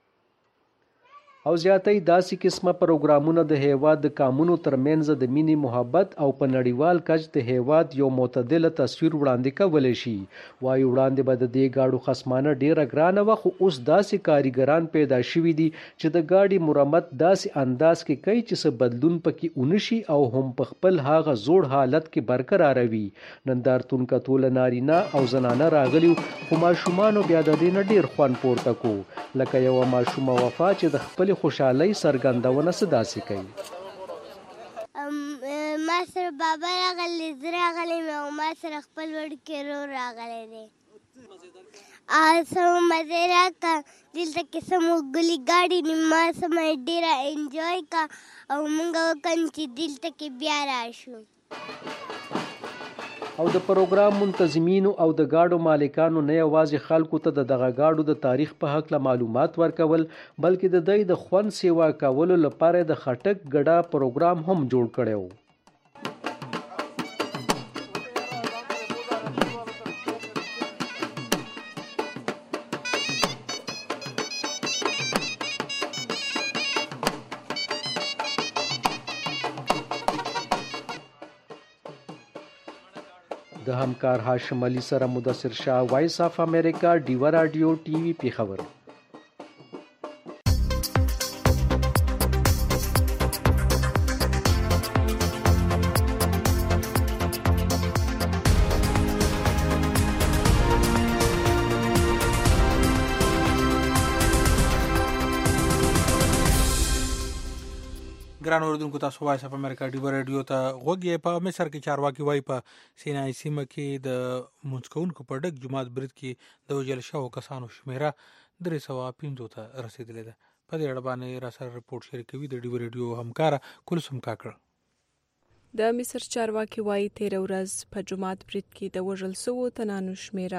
او زیاتې داسې قسمه پروګرامونه د هیواد د قانونو ترمنځ د مینې محبت او په نړیوال کچ د هیواد یو معتدله تصویر وړاندې کولی شي. وایي وړاندې به د دې ګاډو خصمانه ډیره ګرانه وه، خو اوس داسې کاریګران پیدا شوي دي چې د ګاډي مرمت داسې انداز کې کوي چې څه بدلون پکې ونشي او هم په خپل هغه زوړ حالت کې برقراروي. نندارتون کتوله نارینه او زنانه راغلي، خو ماشومانو بیا د دې نه ډیر خوند پورته کو، لکه یوه ماشومه وفا چې د خپل خوشحالۍ څرګندونه څه داسې کوي. ما سره بابا راغلی زه راغلی یم او ما سره خپل وړوکی ورور راغلی دی سمه مزې راکړه دلته کې سمه ګلي ګاډي نو ما سمه ډېره انجوی کړه او موږ وکړو چې دلته کې بیا راشو او د پروګرام منتظمینو او د گاډو مالکانو نه یوازې خلکو ته دغه گاډو د تاریخ په حق له معلومات ورکول بلکې د دوی د خوند سیوا کولو لپاره د خټک ګډا پروګرام هم جوړ کړی و د همکار هاشم علي سره مدثر شاه وایس اف امریکا ډیوا رادیو ټي وي پیښور ګران اوردونکو تاسو وایس اف امریکا ډیوا رادیو ته غوږی په مصر کې چارواکي وای په سینای سیمه کې د منځکونکو په ډک جماعت برید کې د وژل شوو کسانو شمیره 350 ته رسیدلې ده په دې اړه باندې را سره رپورټ شریکوي د ډیوا رادیو همکار کلثوم کاکړ د مصر چارواکي وایي 13 ورځ په جماعت برید کې د وژل شوو تنانو شمیره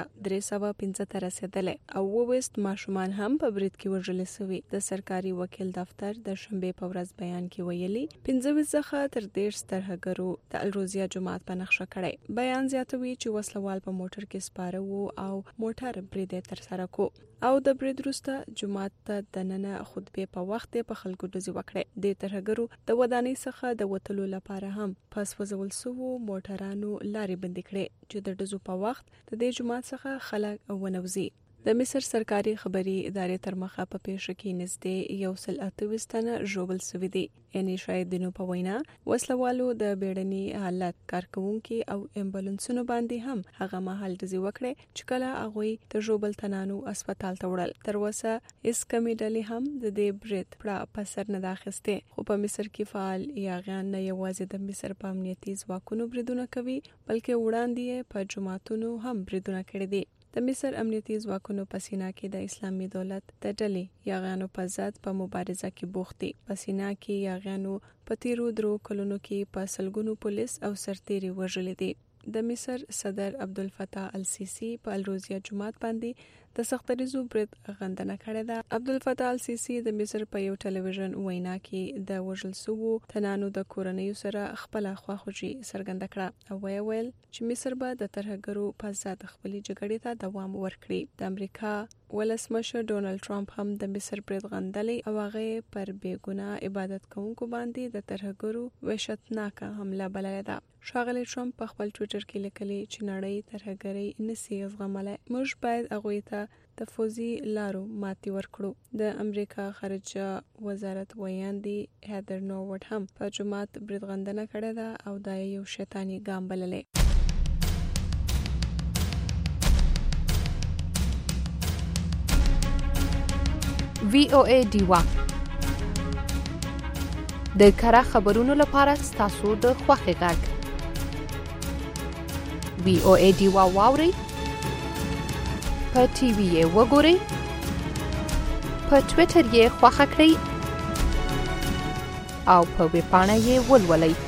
350 ته رسیدلې او وست ماشومان هم په برید کې وژل شوي د سرکاري وکیل دفتر د شنبه په ورځ بیان کې ویلي 15 څخه تر 10 ترهګرو د الروزیا جماعت په نقشه کړی بیان زیاتوي چې وسلوال په موټر کې سپاره وو او موټر برید تر سره کو او د برید وروسته جماعت ته د ننه خطبه په وخت په خلکو ډزې وکړې د ترهګرو د ودانۍ څخه د وټلو لپاره هم پس وزول سوو موټرانو لارې بند کړې چې د ډزو په وخت د دې جماعت څخه خلک ونوزي د مصر سرکاري خبري ادارې تر مخه په پیښه کې نږدې 128 تنه ژوبل شوي دي یعنی شاهدینو په وینا وسلوالو د بیړني حالت کارکونکو او امبولانسونو باندې هم هغه مهال ډزې وکړې چې کله هغه د ژوبل تنانو هسپتال ته وړل تر اوسه هیڅ کمی ډلې هم د دې برید په سر نه داخسته خو په مصر کې فعال یاغیان نه یوازې د مصر په امنیتي ځواکونو بریدونه کوي بلکې وړاندې په جماعتونو هم بریدونه کړي دي د مصر امنیتي ځواکونو په سینا کې د اسلامي دولت د ډلې یاغیانو په ضد په مبارزه کې بوخت دي په سینا کې یاغیانو په تیرو درو کلونو کې په سلګونو پولیس او سرتیري وژلي دي د مصر صدر عبدالفتاح السیسی په الروزیا جماعت باندې د سختریزو برید غندنه کړې ده عبدالفتاح السیسی د مصر په یو ټلویزیون وینا کې د وژل شوو تنانو د کورنیو سره خپل خواخوږي څرګنده کړه او ویل چې مصر به د ترهګرو په ضد خپل جګړې ته دوام ورکړي د امریکا ولسمشر ډونالد ټرمپ هم د مصر برید غندلې او هغه پر بیګناه عبادت کوونکو باندې د ترهګرو وحشتناک حمله بللې ده ښاغلی ټرمپ په خپل ټوئیټر کې لیکلي چې نړۍ ترهګرۍ نسي زغملای موږ باید هغوی ته د فوزي لارو ماتي ورکړو د امریکا خارجه وزارت ویاندي هیدر نوورټ هم په جماعت برید غندنه کړې ده او دا یو شیطانی ګام بللې VOA ډیوا د کره خبرونو لپاره تاسو د خوښه غږ VOA ډیوا واوري په ټي وي وګورئ په ټوئیټر یې خوښه کړئ او په ویب پاڼه یې ولولئ